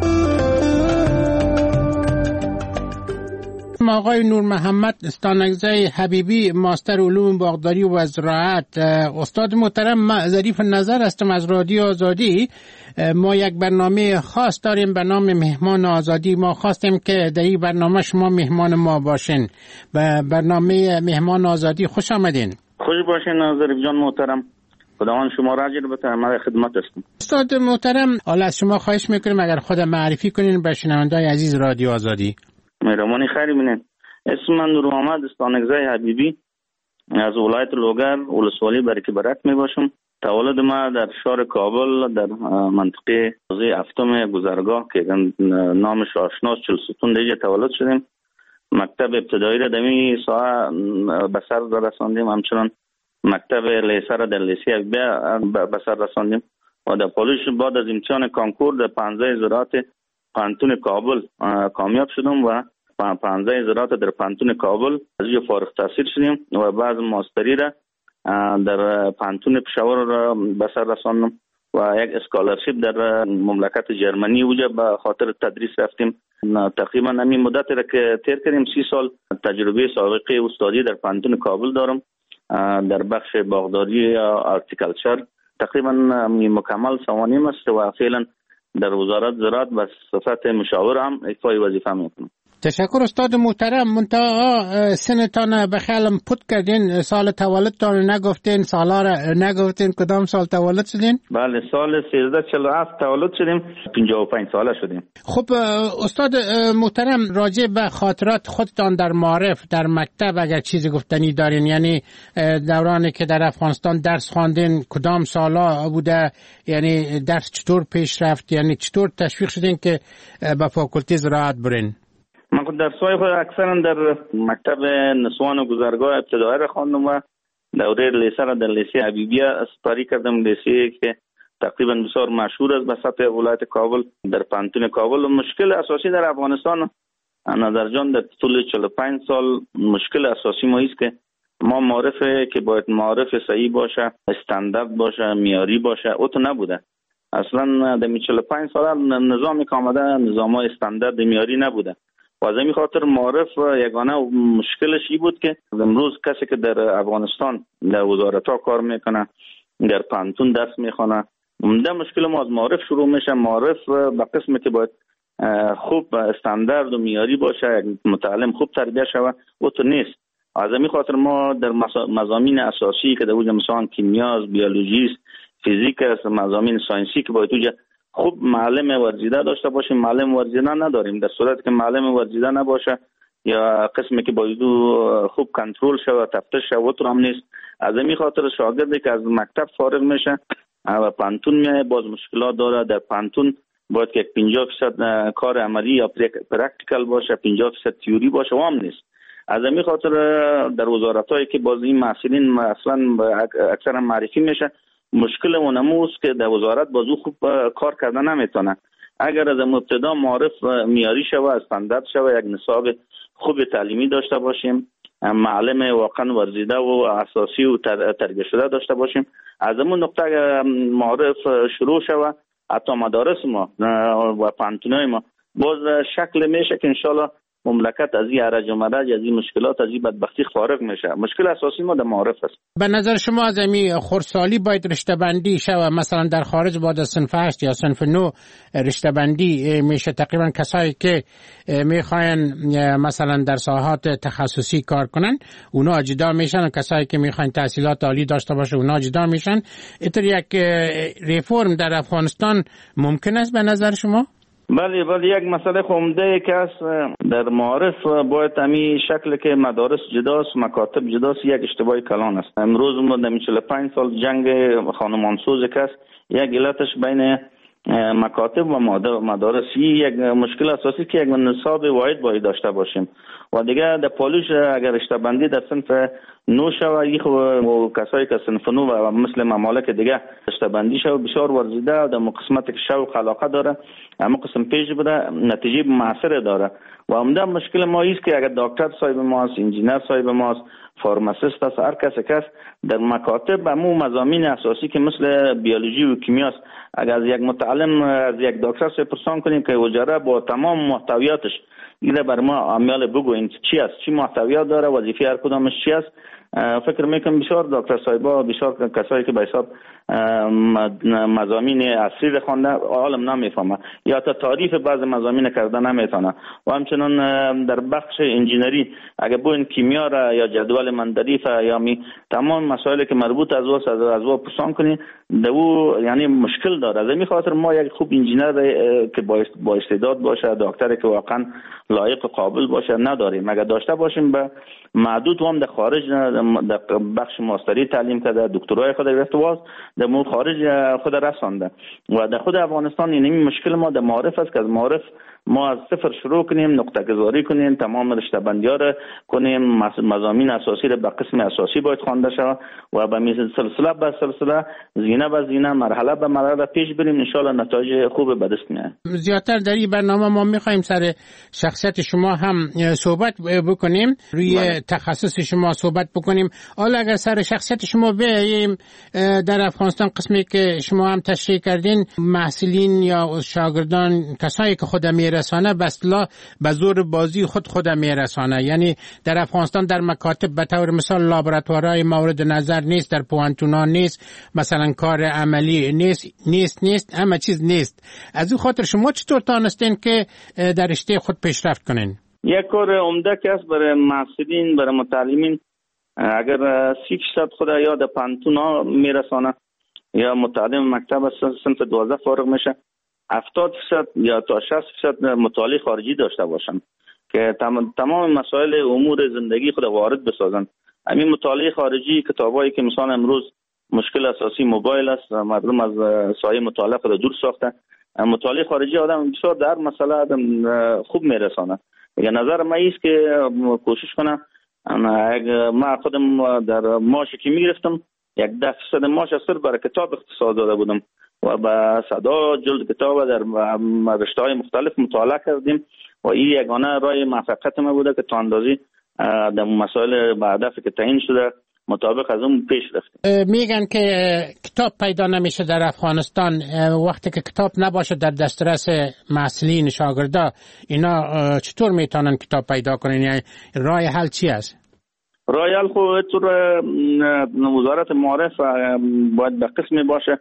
آقای نور محمد استانگزی حبیبی، ماستر علوم باغداری و زراعت. استاد محترم، من ظریف نظر هستم از رادیو آزادی. ما یک برنامه خاص داریم به نام مهمان آزادی. ما خواستیم که در این برنامه شما مهمان ما باشین. به برنامه مهمان آزادی خوش آمدین. خوش باشین ظریف جان محترم. خداوند شما را اجر بده. من خدمت هستم. استاد محترم، حالا از شما خواهش میکنیم اگر خود معرفی کنین به شنوندگان عزیز رادیو آزادی. مهربانی خیلی بینید. اسم من نور محمد استانگزی حبیبی از ولایت لوگر ولسوالی برکه برک می باشم. تولد ما در شهر کابل در منطقه حوزه هفتم گذرگاه که نامش آشناست چهل ستون دیگه تولد شدیم. مکتب ابتدایی را دمی ساعه به سر رساندیم، همچنان مکتب لیسه را در لیسه به سر رساندیم و در پالوش بعد از امتحان کانکور در پانزده زراعت پانتون کابل کامیاب شدم و پانزده زراعت در پانتون کابل از یه فارغ التحصیل شدیم و بعد ماستری را در پانتون پشاور را به سر رساندم و یک اسکالرشیپ در مملکت جرمنی وجه به خاطر تدریس رفتیم. تقریبا همین مدت را که تیر کردیم سی سال تجربه سابقه استادی در پانتون کابل دارم در بخش باغداری یا آرتیکلچر. تقریبا مکمل سوانیم است و فعلا در وزارت زراعت و صفت مشاور هم ایفای وظیفه میکنم. تشکر استاد محترم. منتها سنتان بخیالم پت کردین، سال تولدتان نگفتین، سالا را نگفتین. کدام سال تولد شدین؟ بله سال سیزده چهل و هفت تولد شدیم، پنجاه و پنج ساله شدیم. خب استاد محترم، راجع به خاطرات خودتان در معارف در مکتب اگر چیزی گفتنی دارین، یعنی دورانی که در افغانستان درس خواندین کدام سالا بوده، یعنی درس چطور پیش رفت، یعنی چطور تشویق شدین که به فاکولته زراعت برین؟ من در سوی خود اکثرا در مکتب نسوان و گذرگاه ابتدایی را خواندم و دوره لیسه را در لیسه حبیبی اسپاری کردم. لیسه که تقریبا بسیار مشهور است به سطح ولایت کابل در پانتون کابل. مشکل اساسی در افغانستان نظر جان در طول چهل و پنج سال مشکل اساسی ما است که ما معرفه که باید معرف صحیح باشه، استاندارد باشه، معیاری باشه، او تو نبوده. اصلا در چهل و پنج سال نظامی که آمده نظام استاندارد معیاری نبوده و از این خاطر معرف یگانه مشکلش ای بود که امروز کسی که در افغانستان در وزارت ها کار میکنه، در پانتون درس میخونه، در مشکل ما از معرف شروع میشه. معرف به قسمی که باید خوب استاندارد و معیاری باشه، متعلم خوب تربیت شود، او تو نیست. از این خاطر ما در مضامین اساسی که در وجه مثلا کیمیا، بیولوژی، فیزیک است، مضامین ساینسی که باید وجه خوب معلم ورزیده داشته باشیم، معلم ورزیده نداریم. در صورتی که معلم ورزیده نباشه یا قسمی که باید خوب کنترل شود، تفتیش شود، هم نیست. از این خاطر شاگردی که از مکتب فارغ میشه و پانتون میای باز مشکلات داره. در پانتون باید که پنجاه درصد کار عملی یا پرکتیکال باشه، پنجاه درصد تئوری باشه، هم نیست. از این خاطر در وزارتایی که باز این محصلین اصلا اکثرا معرفی میشه، مشکل اونموست که در وزارت بازو خوب کار کردن نمیتونه. اگر از ابتدا معرف معیاری شوه، استاندارد شوه، یک نصاب خوب تعلیمی داشته باشیم، معلم واقعا ورزیده و اساسی و تربیت شده داشته باشیم، از اون نقطه معرف شروع شوه، حتی مدارس ما و پانتونای ما باز شکل میشه که انشالله مملکت از این عرج و مرج، از این مشکلات، از این بدبختی فارغ میشه. مشکل اساسی ما در معارف است. به نظر شما از این خردسالی باید رشته بندی شود؟ مثلا در خارج بعد از صنف هشت یا صنف نه رشته بندی میشه. تقریبا کسایی که میخواین مثلا در ساحات تخصصی کار کنن اونا جدا میشن و کسایی که میخواین تحصیلات عالی داشته باشه اونا جدا میشن. اینطور یک ریفورم در افغانستان ممکن است به نظر شما؟ بله بله، یک مسئله عمده که است در معارف باید همین شکل که مدارس جداست، مکاتب جداست، یک اشتباهی کلان است. امروز ما در چهل و پنج سال جنگ خانمانسوز که است، یک علتش بین مکاتب و مدارس یک مشکل اساسی که یک نصاب واحد باید داشته باشیم و دیگه در پالوش اگر رشته بندی در صنف نو شود یک و کسایی که صنف نو و مثل ممالک دیگه رشته بندی شود بسیار ورزیده و در قسمت که شوق علاقه داره اما قسم پیش بده نتیجه موثر داره و عمده مشکل ما است که اگر دکتر صاحب ماست، انجینر صاحب ماست، فارماسیست است، هر کس کس در مکاتب امو مضامین اساسی که مثل بیولوژی و کیمیا است اگر از یک متعلم از یک دکتر سه پرسان کنیم که وجره با تمام محتویاتش ایده بر ما عمیال بگوین چی است، چی محتویات داره، وظیفه هر کدامش چی است. فکر میکنم بسیار دکتر صاحبا بسیار کسایی که به حساب مضامین اصلی خوانده عالم نمیفهمه یا تا تعریف بعض مضامین کرده نمیتونه و همچنان در بخش انجینری اگر بوین کیمیا را یا جدول مندریف یا می تمام مسائلی که مربوط از واس از از وا پرسان کنی دو یعنی مشکل داره. از این خاطر ما یک خوب انجینر که با استعداد باشه، دکتری که واقعا لایق و قابل باشه نداریم. اگر داشته باشیم به محدود هم در خارج در بخش ماستری تعلیم کرده، دکترای خود گرفته واس در مو خارج خود رسانده و در خود افغانستان این مشکل ما در معارف است که از معارف ما از صفر شروع کنیم، نقطه گذاری کنیم، تمام رشته بندی ها را کنیم، مضامین اساسی را به قسم اساسی باید خوانده شود و به میز سلسله به سلسله، زینه به زینه، مرحله به مرحله پیش بریم، ان شاء الله نتایج خوب به دست میاد. زیادتر در این برنامه ما میخوایم سر شخصیت شما هم صحبت بکنیم، روی بله. تخصص شما صحبت بکنیم. حالا اگر سر شخصیت شما بیاییم در افغانستان قسمی که شما هم تشریح کردین، محصلین یا شاگردان کسایی که خود میرسانه به اصطلاح به زور بازی خود خود میرسانه، یعنی در افغانستان در مکاتب به طور مثال لابراتوارهای مورد نظر نیست، در پوانتونا نیست، مثلا کار عملی نیست نیست نیست همه چیز نیست. از این خاطر شما چطور تانستین که در رشته خود پیشرفت کنین؟ یک کار عمده که است برای محصلین، برای متعلمین، اگر سی فیصد خود یا در پوانتونا میرسانه یا متعلم مکتب صنف دوازده فارغ میشه، هفتاد فیصد یا تا شصت فیصد مطالعه خارجی داشته باشن که تمام مسائل امور زندگی خود وارد بسازن. همین مطالعه خارجی کتابایی که مثلا امروز مشکل اساسی موبایل است، مردم از سایه مطالعه خود دور ساخته، مطالعه خارجی آدم بسیار در مسئله آدم خوب میرسانه. یه نظر ما است که کوشش کنم ما خودم در ماشی که میگرفتم یک ده فیصد ماش از صرف برای کتاب اختصاص داده بودم و با صدا جلد کتاب در رشته‌های مختلف مطالعه کردیم و این یگانه راه موفقیت ما بوده که تا اندازی در مسائل به هدفی که تعیین شده مطابق از اون پیش رفتیم. میگن که کتاب پیدا نمیشه در افغانستان، وقتی که کتاب نباشه در دسترس محصلین شاگردا، اینا چطور میتونن کتاب پیدا کنن؟ یعنی راه حل چی است؟ راه حل خود طور وزارت معارف باید به قسمی باشه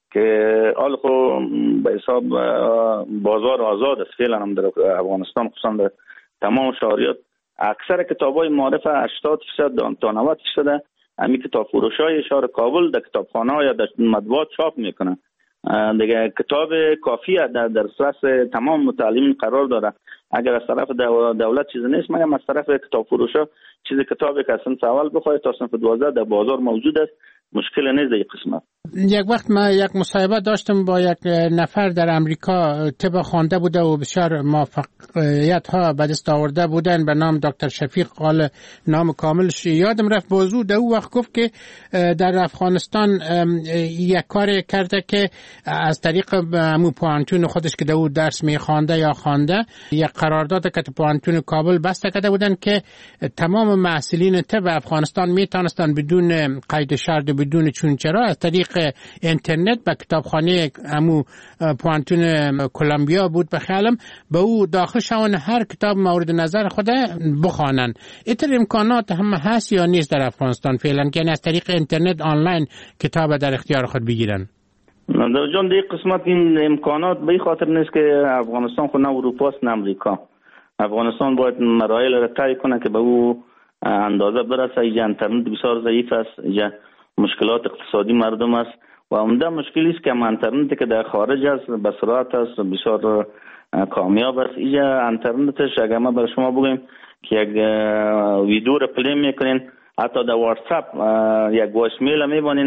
که آل خو به حساب بازار آزاد است فعلا هم در افغانستان، خصوصا در تمام شهریات اکثر کتابای معارف هشتاد فیصد تا نود فیصد همین کتاب فروشای شهر کابل در کتابخانه یا در مطبوعات چاپ میکنن. دیگه کتاب کافی در دسترس تمام متعلمین قرار داره. اگر از طرف دولت چیز نیست مگر از طرف کتاب فروشا چیز کتابی که صنف اول بخواد تا صنف دوازده در بازار موجود است، مشکل نیست در این قسمت. یک وقت ما یک مصاحبه داشتم با یک نفر در امریکا، طب خوانده بوده و بسیار موفقیت ها به دست آورده بودن، به نام دکتر شفیق، قال نام کاملش یادم رفت. موضوع در اون وقت گفت که در افغانستان یک کار کرده که از طریق همون پوانتون خودش که در اون درس میخوانده یا خوانده، یک قرارداد که پوانتون کابل بسته کرده بودن که تمام محصلین طب افغانستان میتونستن بدون قید شرط، بدون چون چرا، از طریق اینترنت به کتابخانه امو پوانتون کلمبیا بود بخیالم به او داخل شون هر کتاب مورد نظر خود بخوانن. اینطور امکانات هم هست یا نیست در افغانستان فعلا که از طریق اینترنت آنلاین کتاب در اختیار خود بگیرن؟ در جان دی قسمت این امکانات به این خاطر نیست که افغانستان خود نه اروپا است نه امریکا. افغانستان باید مراحل را طی کنه که به او اندازه برسه. اینجا اینترنت بسیار ضعیف است، اینجا مشکلات اقتصادی مردم است و عمده مشکلی است که اینترنتی که در خارج است به سرعت است، بسیار کامیاب است. اینجا اینترنتش اگر ما برای شما بگیم که یک ویدیو را پلی میکنین، حتی در واتساپ یک وایس میل میبانین،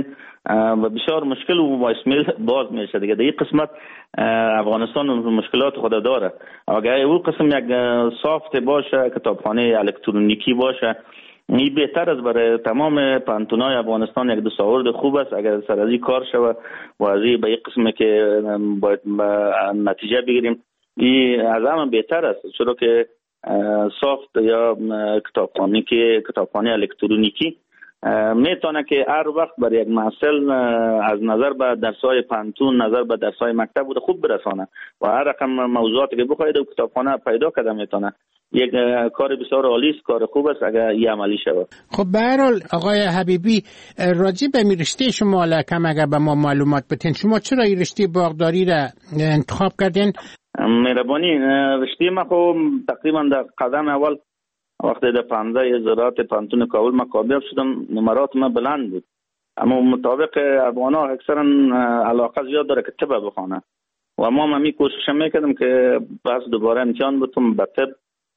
و بسیار مشکل و اسمیل باز میشه دیگه. در این قسمت افغانستان مشکلات خود داره. اگر اون قسم یک سافت باشه، کتابخانه الکترونیکی باشه، این بهتر است برای تمام پانتونای افغانستان. یک دستاورد خوب است اگر سر از این کار شوه و از این به این قسم که باید نتیجه بگیریم، این از همه بهتر است، چرا که سافت یا کتابخانه که کتابخانه الکترونیکی میتونه که هر وقت برای یک محصل از نظر به درس‌های پانتون، نظر به درس‌های مکتب بود خوب برسانه و هر رقم موضوعاتی که بخواید کتابخانه پیدا کرده میتونه. یک کار بسیار عالی است، کار خوب است اگر این عملی شود. خب به هر حال آقای حبیبی، راجع به رشته شما لکم اگر به ما معلومات بتین، شما چرا این رشته باغداری را انتخاب کردین؟ مهربانی، رشته ما خب تقریبا در قدم اول وقتی در پانزده زراعت پانتون کابل ما کامیاب شدم، نمرات ما بلند بود، اما مطابق افغانا اکثرا علاقه زیاد داره که طب بخونه و ما هم می کوشش میکردم که بس دوباره امتحان بتم به طب.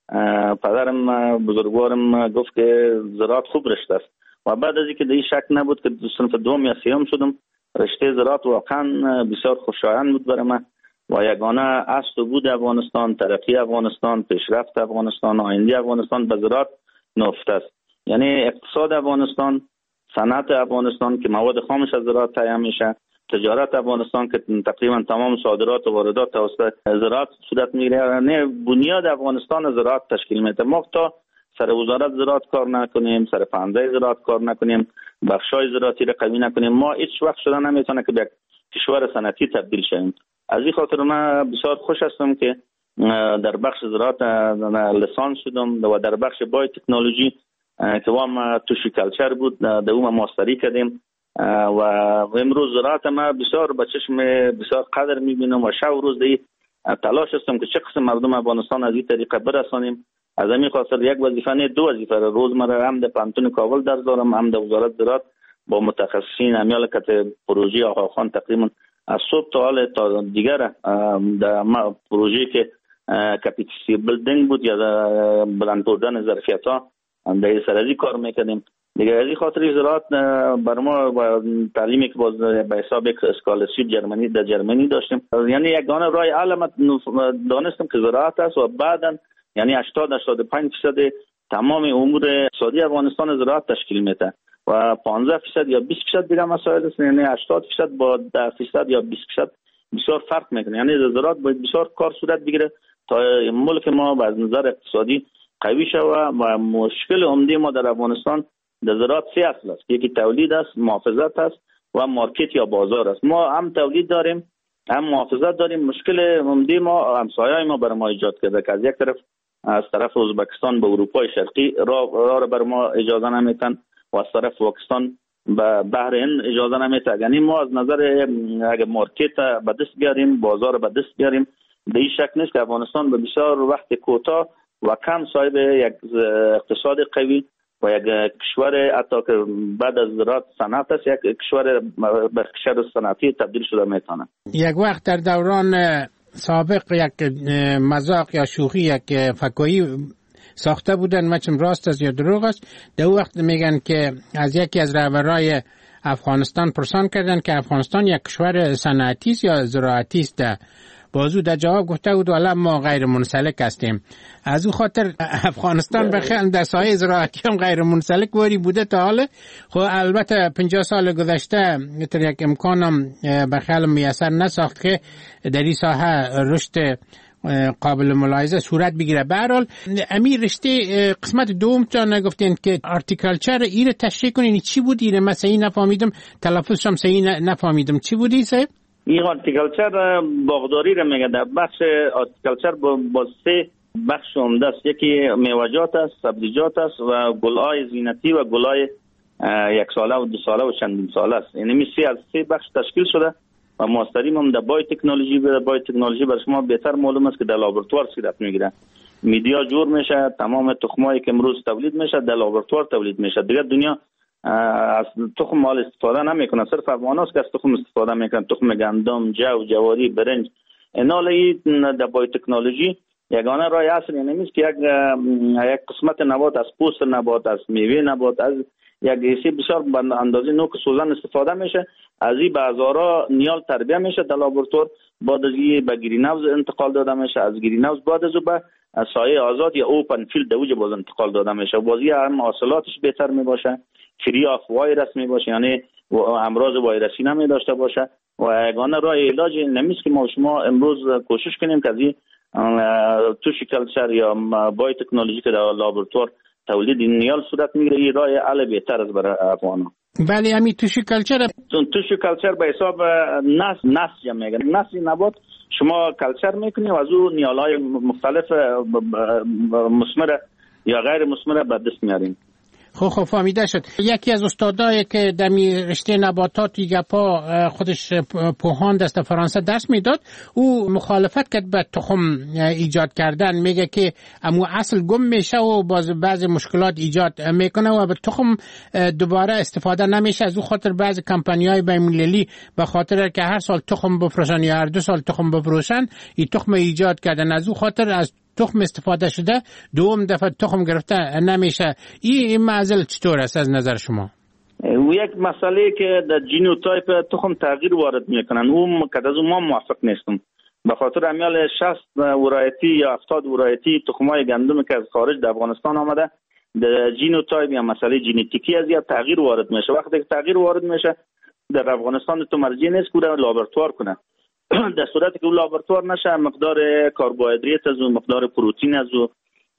پدرم بزرگوارم گفت که زراعت خوب رشته است و بعد از اینکه دیگه شک نبود که صنف دوم یا سوم شدم، رشته زراعت واقعا بسیار خوشایند بود برای من و یگانه اصل بود افغانستان، ترقی افغانستان، پیشرفت افغانستان، آینده افغانستان به زراعت نهفته است. یعنی اقتصاد افغانستان، صنعت افغانستان که مواد خامش از زراعت تامین میشه، تجارت افغانستان که تقریبا تمام صادرات و واردات توسط زراعت صورت میگیره، یعنی بنیاد افغانستان زراعت تشکیل میده. ما تا سر وزارت زراعت کار نکنیم، سر پانزده زراعت کار نکنیم، بخشای زراعتی را قوی نکنیم، ما هیچ وقت شده نمیتونه که به کشور صنعتی تبدیل شویم. از این خاطر من بسیار خوش هستم که در بخش زراعت لیسانس شدم و در بخش بای تکنولوژی که ما توشی کلچر بود در اون ماستری کردیم و امروز زراعت ما بسیار به چشم بسیار قدر میبینم و شب و روز دی تلاش هستم که چه قسم مردم افغانستان از این طریقه برسانیم. از همین خاطر یک وظیفه نه دو وظیفه روزمره هم در پانتون کابل درس دارم، هم در وزارت زراعت با متخصصین همیال کت پروژه آقا خان تقریبا از صبح تا حال تا دیگر در پروژه که کپیسیتی بیلدینگ بود یا بلند بردن ظرفیت ها در سرازی کار میکردیم دیگه. از این خاطر زراعت بر ما با تعلیمی که باز به حساب یک اسکالرشیپ جرمنی در جرمنی داشتیم، یعنی یگانه راه علامت دانستم که زراعت است و بعدا یعنی هشتاد تا هشتاد و پنج درصد تمام امور اقتصادی افغانستان زراعت تشکیل میده و پانزده درصد یا بیست درصد دیگه مسائل است، یعنی هشتاد درصد با ده درصد یا بیست درصد بسیار فرق میکنه. یعنی زراعت باید بسیار کار صورت بگیره تا ملک ما از نظر اقتصادی قوی شود و مشکل عمده ما در افغانستان در زراعت سه اصل است. یکی تولید است، محافظت است و مارکت یا بازار است. ما هم تولید داریم هم محافظت داریم. مشکل عمده ما همسایه‌های ما بر ما ایجاد کرده که از یک طرف از طرف ازبکستان به اروپای شرقی راه را بر ما اجازه نمیتن و از طرف پاکستان به بحر هند اجازه نمیتن. یعنی ما از نظر اگه مارکت به دست بیاریم، بازار به دست بیاریم، به این شک نیست که افغانستان به بسیار وقت کوتاه و کم صاحب یک اقتصاد قوی و یک کشور حتی که بعد از زراعت صنعت است یک کشور به کشور صنعتی تبدیل شده میتونه. یک وقت در دوران سابق یک مذاق یا شوخی یک فکاهی ساخته بودن، مچم راست است یا دروغ است، در وقت میگن که از یکی از رهبرای افغانستان پرسان کردن که افغانستان یک کشور صنعتی است یا زراعتی است، بازو در جواب گفته بود والا ما غیر منسلک هستیم. از او خاطر افغانستان بخیل در سایه زراعتی هم غیر منسلک واری بوده تا حالا. خب البته پنجاه سال گذشته میتر یک امکانم بخیل میسر نساخت که در این ساحه رشد قابل ملاحظه صورت بگیره. به هر حال امیر رشته قسمت دوم تا نگفتین که آرتیکلچر ایره تشریح کنین، چی بود ایره؟ من صحیح نفهمیدم، تلفظش هم صحیح نفهمیدم، چی بود ایسه؟ این آرتیکلچر باغداری را میگه. در بخش آرتیکلچر با سه بخش عمده است. یکی میوه‌جات است، سبزیجات است و گل‌های زینتی و گل‌های یک ساله و دو ساله و چندین ساله است. یعنی می سه از سه بخش تشکیل شده و ماستریم هم در بای تکنولوژی به بای تکنولوژی برای شما بهتر معلوم است که در لابراتوار صورت میگیره. میدیا جور میشه، تمام تخمایی که امروز تولید میشه در لابراتوار تولید میشه. دیگه دنیا از تخم مال استفاده نمیکنه، صرف افغاناست که از تخم استفاده میکنن، تخم گندم، جو، جواری، برنج. اینالی در بای تکنولوژی یگانه راه اصلی نمیست که یک یک قسمت نبات از پوست نبات، از میوه نبات، از یک لیسه بسیار به اندازه نوک سوزن استفاده میشه. از این به هزارا نیال تربیه میشه در لابراتوار، بعد از این به گرین هاوس انتقال داده میشه، از گرین هاوس بعد از به سایه آزاد یا اوپن فیلد دوجه باز انتقال داده میشه. بازی هم حاصلاتش بهتر میباشه، فری آف وایرس میباشه، یعنی امراض ویروسی نمی داشته باشه. و یگانه راه علاج نمیست که ما شما امروز کوشش کنیم که از این توشی کلچر یا بای تکنولوژی که در لابراتوار تولید نیال صورت میگیره، این راه حل بهتر است برای افغانان. بله، همین توشی کلچر توشی کلچر به حساب نسل نسل میگن، نسل نبات شما کلچر میکنی و از اون نیالهای مختلف مثمر یا غیر مثمر به دست میاریم. خب خب فهمیده شد. یکی از استادایی که در رشته نباتات گپا خودش پوهان دست فرانسه درس میداد، او مخالفت کرد به تخم ایجاد کردن. میگه که امو اصل گم میشه و باز بعضی مشکلات ایجاد میکنه و به تخم دوباره استفاده نمیشه. از او خاطر بعضی کمپانی‌های بین‌المللی به خاطر که هر سال تخم بفروشن یا هر دو سال تخم بفروشن، این تخم ایجاد کردن. از او خاطر از تخم استفاده شده دوم دفعه تخم گرفته نمیشه. این معضل چطور است از نظر شما؟ و یک مسئله که در جینوتایپ تخم تغییر وارد میکنن، اون که از ما موافق نیستم. به خاطر امیال شصت ورایتی یا هفتاد ورایتی تخمای گندم که از خارج در افغانستان آمده، در جینوتایپ یا مسئله ژنتیکی از یا تغییر وارد میشه. وقتی که تغییر وارد میشه در افغانستان تو مرجع نیست که لابراتوار کنه. در صورتی که اون لابراتوار نشه، مقدار کربوهیدرات از اون، مقدار پروتئین از اون،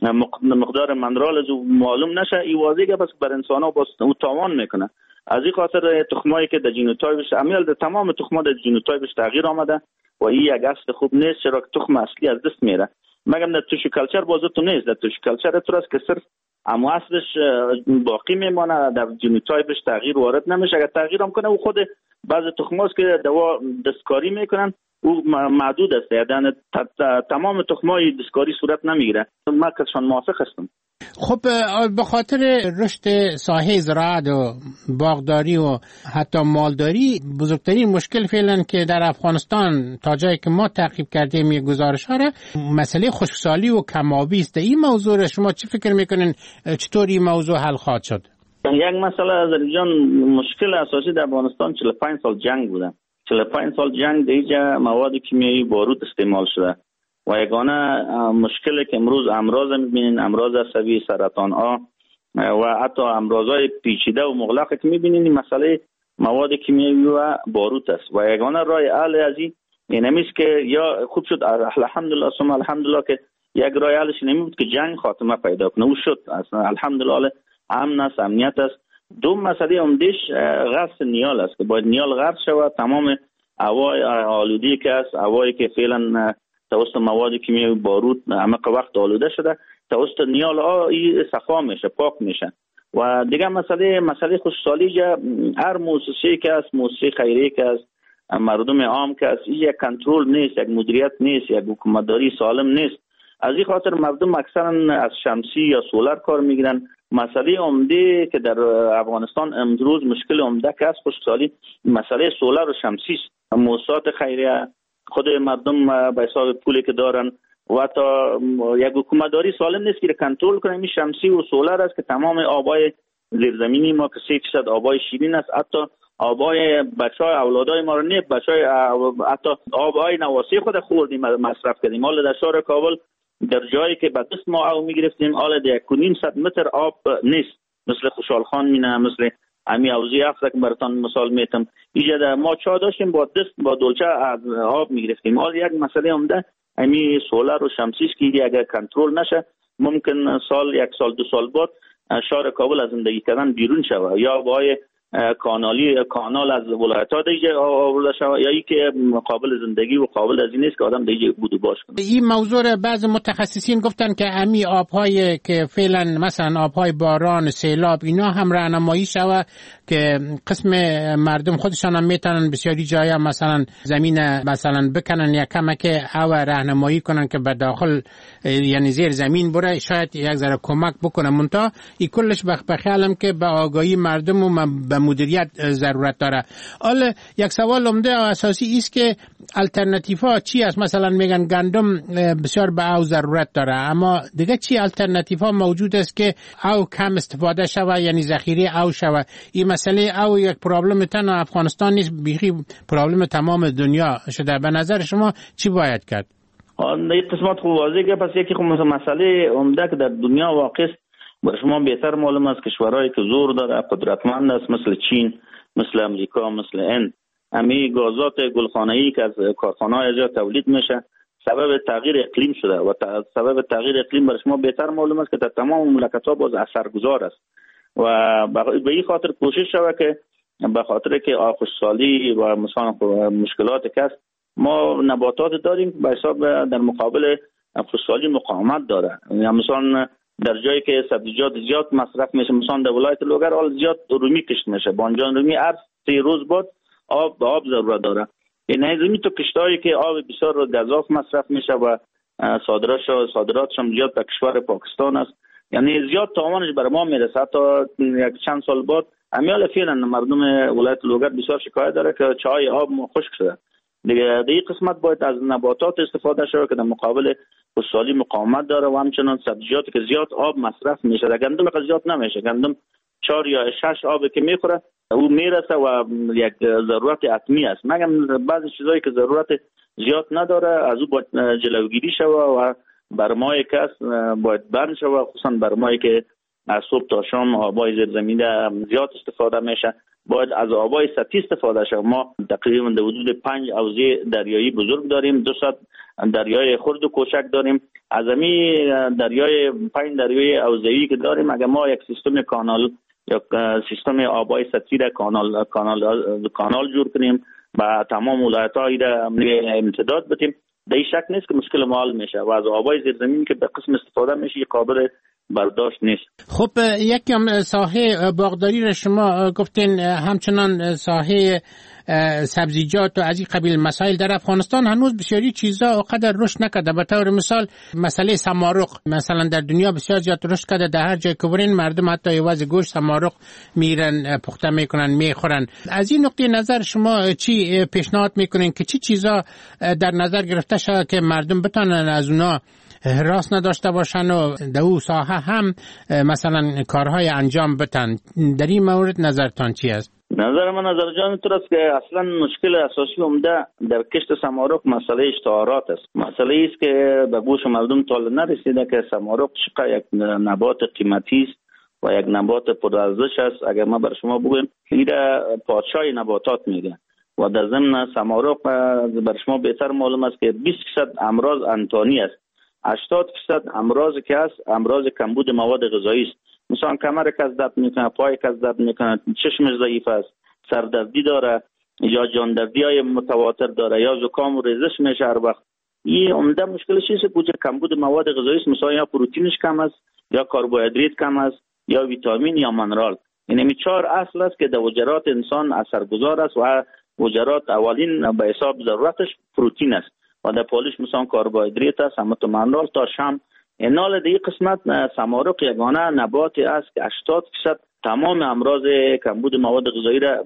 مقدار منرال از اون معلوم نشه، این واضحه بس بر انسان‌ها باز اون تاوان میکنه. از این خاطر تخمایی که در جینوتایپش امیال در تمام تخم‌ها در جینوتایپش تغییر آمده و این یک اصل خوب نیست، چرا که تخم اصلی از دست میره. مگم در توشی کلچر بازه تو نیست. در توشی کلچر تو است که صرف اما اصلش باقی میمانه، در جینوتایپش تغییر وارد نمیشه. اگر تغییر هم کنه او خود بعض تخماست که دوا دستکاری میکنن، او محدود است، یعنی تمام تخمای دستکاری صورت نمیگیره. من کسان موافق هستم. خب به خاطر رشد ساحه زراعت و باغداری و حتی مالداری، بزرگترین مشکل فعلا که در افغانستان تا جایی که ما تعقیب کردیم یک گزارش ها را، مسئله خشکسالی و کم‌آبی است. این موضوع شما چی فکر میکنین چطور این موضوع حل خواهد شد؟ یک مسئله از جان مشکل اساسی در افغانستان چهل و پنج سال جنگ بوده. چهل و پنج سال جنگ در اینجا مواد کیمیایی بارود استعمال شده و یگانه مشکلی که امروز امراض میبینین، امراض عصبی، سرطان ها و حتی امراضای پیچیده و مغلقه که میبینین، این مسئله مواد کیمیایی و بارود است و یگانه راه حل از این نمیست که یا خوب شد الحمدلله ثم الحمدلله که یک راه حلش نمیبود که جنگ خاتمه پیدا کنه. او شد اصلا الحمدلله، امن است، امنیت است. دو مسئله عمده‌اش غرس نیال است که باید نیال غرس شود. تمام هوای آلودگی که است، هوایی که فعلا توسط مواد کیمیایی بارود عمق وقت آلوده شده، توسط نیال ها این صفا میشه، پاک میشه. و دیگه مسئله مسئله خشکسالی، هر مؤسسه‌ای که است، مؤسسه خیریه که است، مردم عام که است، این یک کنترل نیست، یک مدیریت نیست، یک حکومتداری سالم نیست. از این خاطر مردم اکثرا از شمسی یا سولر کار میگیرن. مسئله عمده که در افغانستان امروز مشکل عمده که است خشکسالی، مسئله سولر و شمسی است. مؤسسات خیریه، خود مردم به حساب پولی که دارن و تا یک حکومتداری سالم نیست که کنترل کنه. این شمسی و سولر است که تمام آبای زیرزمینی ما که سه درصد آبای شیرین است، حتی آبای بچهای اولادای ما رو نه، بچهای حتی آبای نواسی خود خوردیم مصرف کردیم. حالا در شهر کابل در جایی که به دست ما آب میگرفتیم، حالا در یک و نیم صد متر آب نیست، مثل خوشحال خان مینه، مثل امی اوزی افزا که براتان مثال میتم. اینجا ما چا داشتیم با دست با دلچه از آب میگرفتیم. حالا یک مسئله عمده امی سولر و شمسی است که اگر کنترل نشه ممکن سال یک سال دو سال بعد شهر کابل از زندگی کردن بیرون شود، یا با کانالی کانال از ولایت‌ها دیگه آورده شود، یا ای که قابل زندگی و قابل از این نیست که آدم دیگه بود و باش کنه. این موضوع بعضی متخصصین گفتن که امی آب‌های که فعلا مثلا آب‌های باران، سیلاب، اینا هم راهنمایی شود که قسم مردم خودشان هم میتونن بسیاری جایا مثلا زمین مثلا بکنن یا کمک او راهنمایی کنن که به داخل یعنی زیر زمین بره، شاید یک ذره کمک بکنه. منتها این کلش به خیالم که به آگاهی مردم و به مدیریت ضرورت داره. حالا یک سوال عمده و اساسی است که الटरनेटिव्ها چی است؟ مثلا میگن گندم بسیار به او ضرورت داره، اما دیگه چی الटरनेटिव्ها موجود است که او کم استفاده شوه، یعنی ذخیره او شوه؟ این مسئله او یک پرابلم تنها افغانستان نیست، بیخی پرابلم تمام دنیا شده. به نظر شما چی باید کرد؟ این قسمت خوب واضحه که پس یکی خب مسئله عمده که در دنیا واقع است، برای شما بهتر معلوم است کشورهایی که زور داره، قدرتمند است، مثل چین، مثل امریکا، مثل هند، همین گازات گلخانه‌ای که از کارخانه‌های اینجا تولید میشه سبب تغییر اقلیم شده و سبب تغییر اقلیم برای شما بهتر معلوم است که در تمام مملکت‌ها باز اثرگذار است و به این خاطر کوشش شود که به خاطر که آخوشسالی و مثلا مشکلات که است، ما نباتات داریم به حساب در مقابل خشکسالی مقاومت داره. یعنی مثلا در جایی که سبزیجات زیاد مصرف میشه، مثلا در ولایت لوگر حال زیاد رومی کشت میشه، بانجان رومی هر سه روز بعد آب به آب ضرورت داره. یعنی رومی تو کشتایی که آب بسیار گزاف مصرف میشه و صادراتش صادراتش هم زیاد به کشور پاکستان است، یعنی زیاد تاوانش بر ما میرسه. تا یک چند سال بعد امیال فعلا مردم ولایت لوگر بسیار شکایت داره که چای آب خشک شده. دیگه این قسمت باید از نباتات استفاده شود که در مقابل خشکسالی مقاومت داره و همچنان سبزیجاتی که زیاد آب مصرف میشه. در گندم که زیاد نمیشه، گندم چهار یا شش آبی که میخوره او میرسه و یک ضرورت حتمی است. مگم بعضی چیزایی که ضرورت زیاد نداره از او باید جلوگیری شود و برمای کس باید بند شود، خصوصا برمایی که از صبح تا شام آبای زیرزمینی زیاد استفاده میشه باید از آبای سطحی استفاده شود. ما تقریبا در حدود پنج حوضه دریایی بزرگ داریم، دو صد دریای خرد و کوچک داریم. از همین دریای پنج دریای حوضه‌ای که داریم اگر ما یک سیستم کانال یا سیستم آبای سطحی را کانال کانال کانال جور کنیم و تمام ولایت‌ها را امتداد بدیم، در این شک نیست که مشکل ما حل میشه و از آبای زیرزمین که به قسم استفاده میشه قابل برداشت نیست. خب یکم ساحه باغداری را شما گفتین، همچنان ساحه سبزیجات و از این قبیل مسائل در افغانستان هنوز بسیاری چیزا اونقدر رشد نکرده. به طور مثال مسئله سمارق مثلا در دنیا بسیار زیاد رشد کرده، در هر جای که برین مردم حتی عوض گوشت سمارق میرن پخته میکنن میخورن. از این نقطه نظر شما چی پیشنهاد میکنین که چی چیزا در نظر گرفته شده که مردم بتونن از اونا راست نداشته باشن و در اون ساحه هم مثلا کارهای انجام بدن؟ در این مورد نظرتان چی است؟ نظر من نظر جان تو است که اصلا مشکل اساسی عمده در کشت سمارق مسئله اشتهارات است. مسئله است که به گوش مردم تا نرسیده که سمارق چقدر یک نبات قیمتی است و یک نبات پرارزش است. اگر ما بر شما بگویم این پادشاه نباتات میگن و در ضمن سمارق بر شما بهتر معلوم است که بیست درصد امراض انتانی است، هشتاد درصد امراض که است امراض کمبود مواد غذایی است. مثلا کمر کس درد میکنه، پای کس درد میکنه، چشمش ضعیف است، سردردی داره یا جاندردی های متواتر داره یا زکام و ریزش میشه هر وقت. این عمده مشکلش چیه؟ که کمبود مواد غذایی است. مثلا یا پروتئینش کم است یا کربوهیدرات کم است یا ویتامین یا منرال. این می چهار اصل است که در وجرات انسان اثرگذار است و وجرات اولین به حساب ضرورتش پروتئین است و در پالش مثلا کربوهیدرات است، هم تو منرال تا شام. اینال دی قسمت سمارق یگانه نباتی است که هشتاد درصد تمام امراض کمبود مواد غذایی را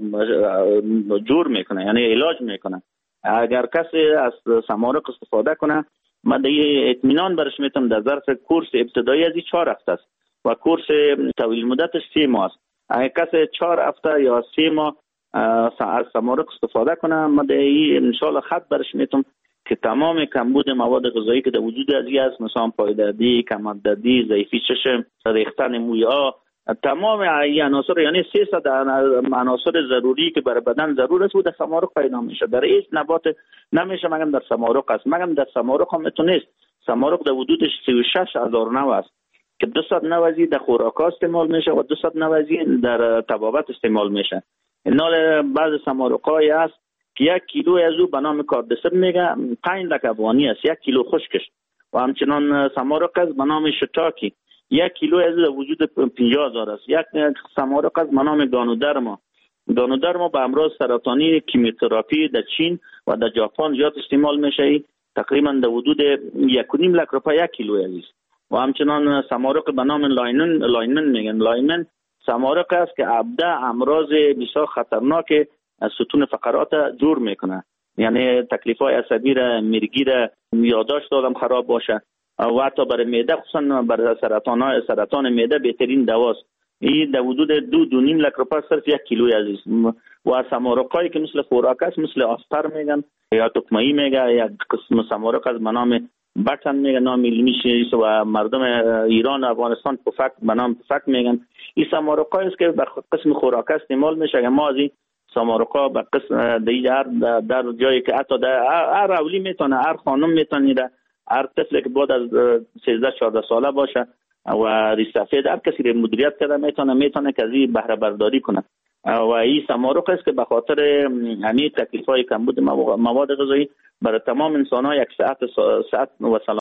جور میکنه، یعنی علاج میکنه. اگر کسی از سمارق استفاده کنه من دی اطمینان برش میتونم در ظرف کورس ابتدایی از چهار هفته است و کورس طویل مدتش سه ماه است. اگر کسی چهار هفته یا سه ماه از سمارق استفاده کنه من دی ان شاء الله خط برش میتونم که تمام کمبود مواد غذایی که در وجود ازی است، مثلا پایدردی، کمردردی، ضعیفی چشم، ریختن مویا، تمام این عناصر یعنی سیصد عناصر ضروری که برای بدن ضرور است و در سمارق پیدا میشه. در هیچ نبات نمیشه مگم در سمارق است. مگم در سمارق هم میتونست. سمارق در حدود سی و شش هزار نو است که دویست نوزی در خوراکا استعمال میشه و دویست نوزی در طبابت استعمال میشه. اینال بعض سمارقای است که یک کیلو از او به نام کاردسر میگه پنج لک افغانی است، یک کیلو خشکش. و همچنان سمارق است به نام شتاکی یک کیلو از او وجود پنجاه هزار است. یک سمارق است به نام گانودرما دانودر ما به امراض سرطانی کیموتراپی در چین و در ژاپن زیاد استعمال میشه، تقریبا در حدود یک و نیم لک روپیه یک کیلو عزیز. و همچنان سمارق به نام لاینن لاینمن میگن لاینمن سمارق است که ابدا امراض بسیار خطرناک از ستون فقرات دور میکنه، یعنی تکلیف های عصبی را، میرگی را، یادداشت آدم خراب باشه و حتی برای معده، خصوصا برای سرطان های سرطان معده بهترین دواست. این در حدود دو دو نیم لک روپیه صرف یک کیلوی عزیز. و سمارقایی که مثل خوراک است، مثل آستر میگن یا تکمه‌ای میگه، یا قسم سمارق از به نام بطن میگن، نام علمیش، و مردم ایران و افغانستان پفک به نام پفک میگن. این سمارقایی است که به قسم خوراک استعمال میشه. ما از این سمارقا به قسم دیگر در, در جایی که حتی در هر اولی میتونه، هر خانم میتونه، هر طفلی که بعد از سیزده چهارده ساله باشه و ریش سفید، هر کسی رو مدیریت کرده میتونه میتونه که از این بهره برداری کنه. و این سمارق است که به خاطر همین تکلیف‌های کمبود مواد غذایی برای تمام انسان‌ها یک صحت صحت و سلامت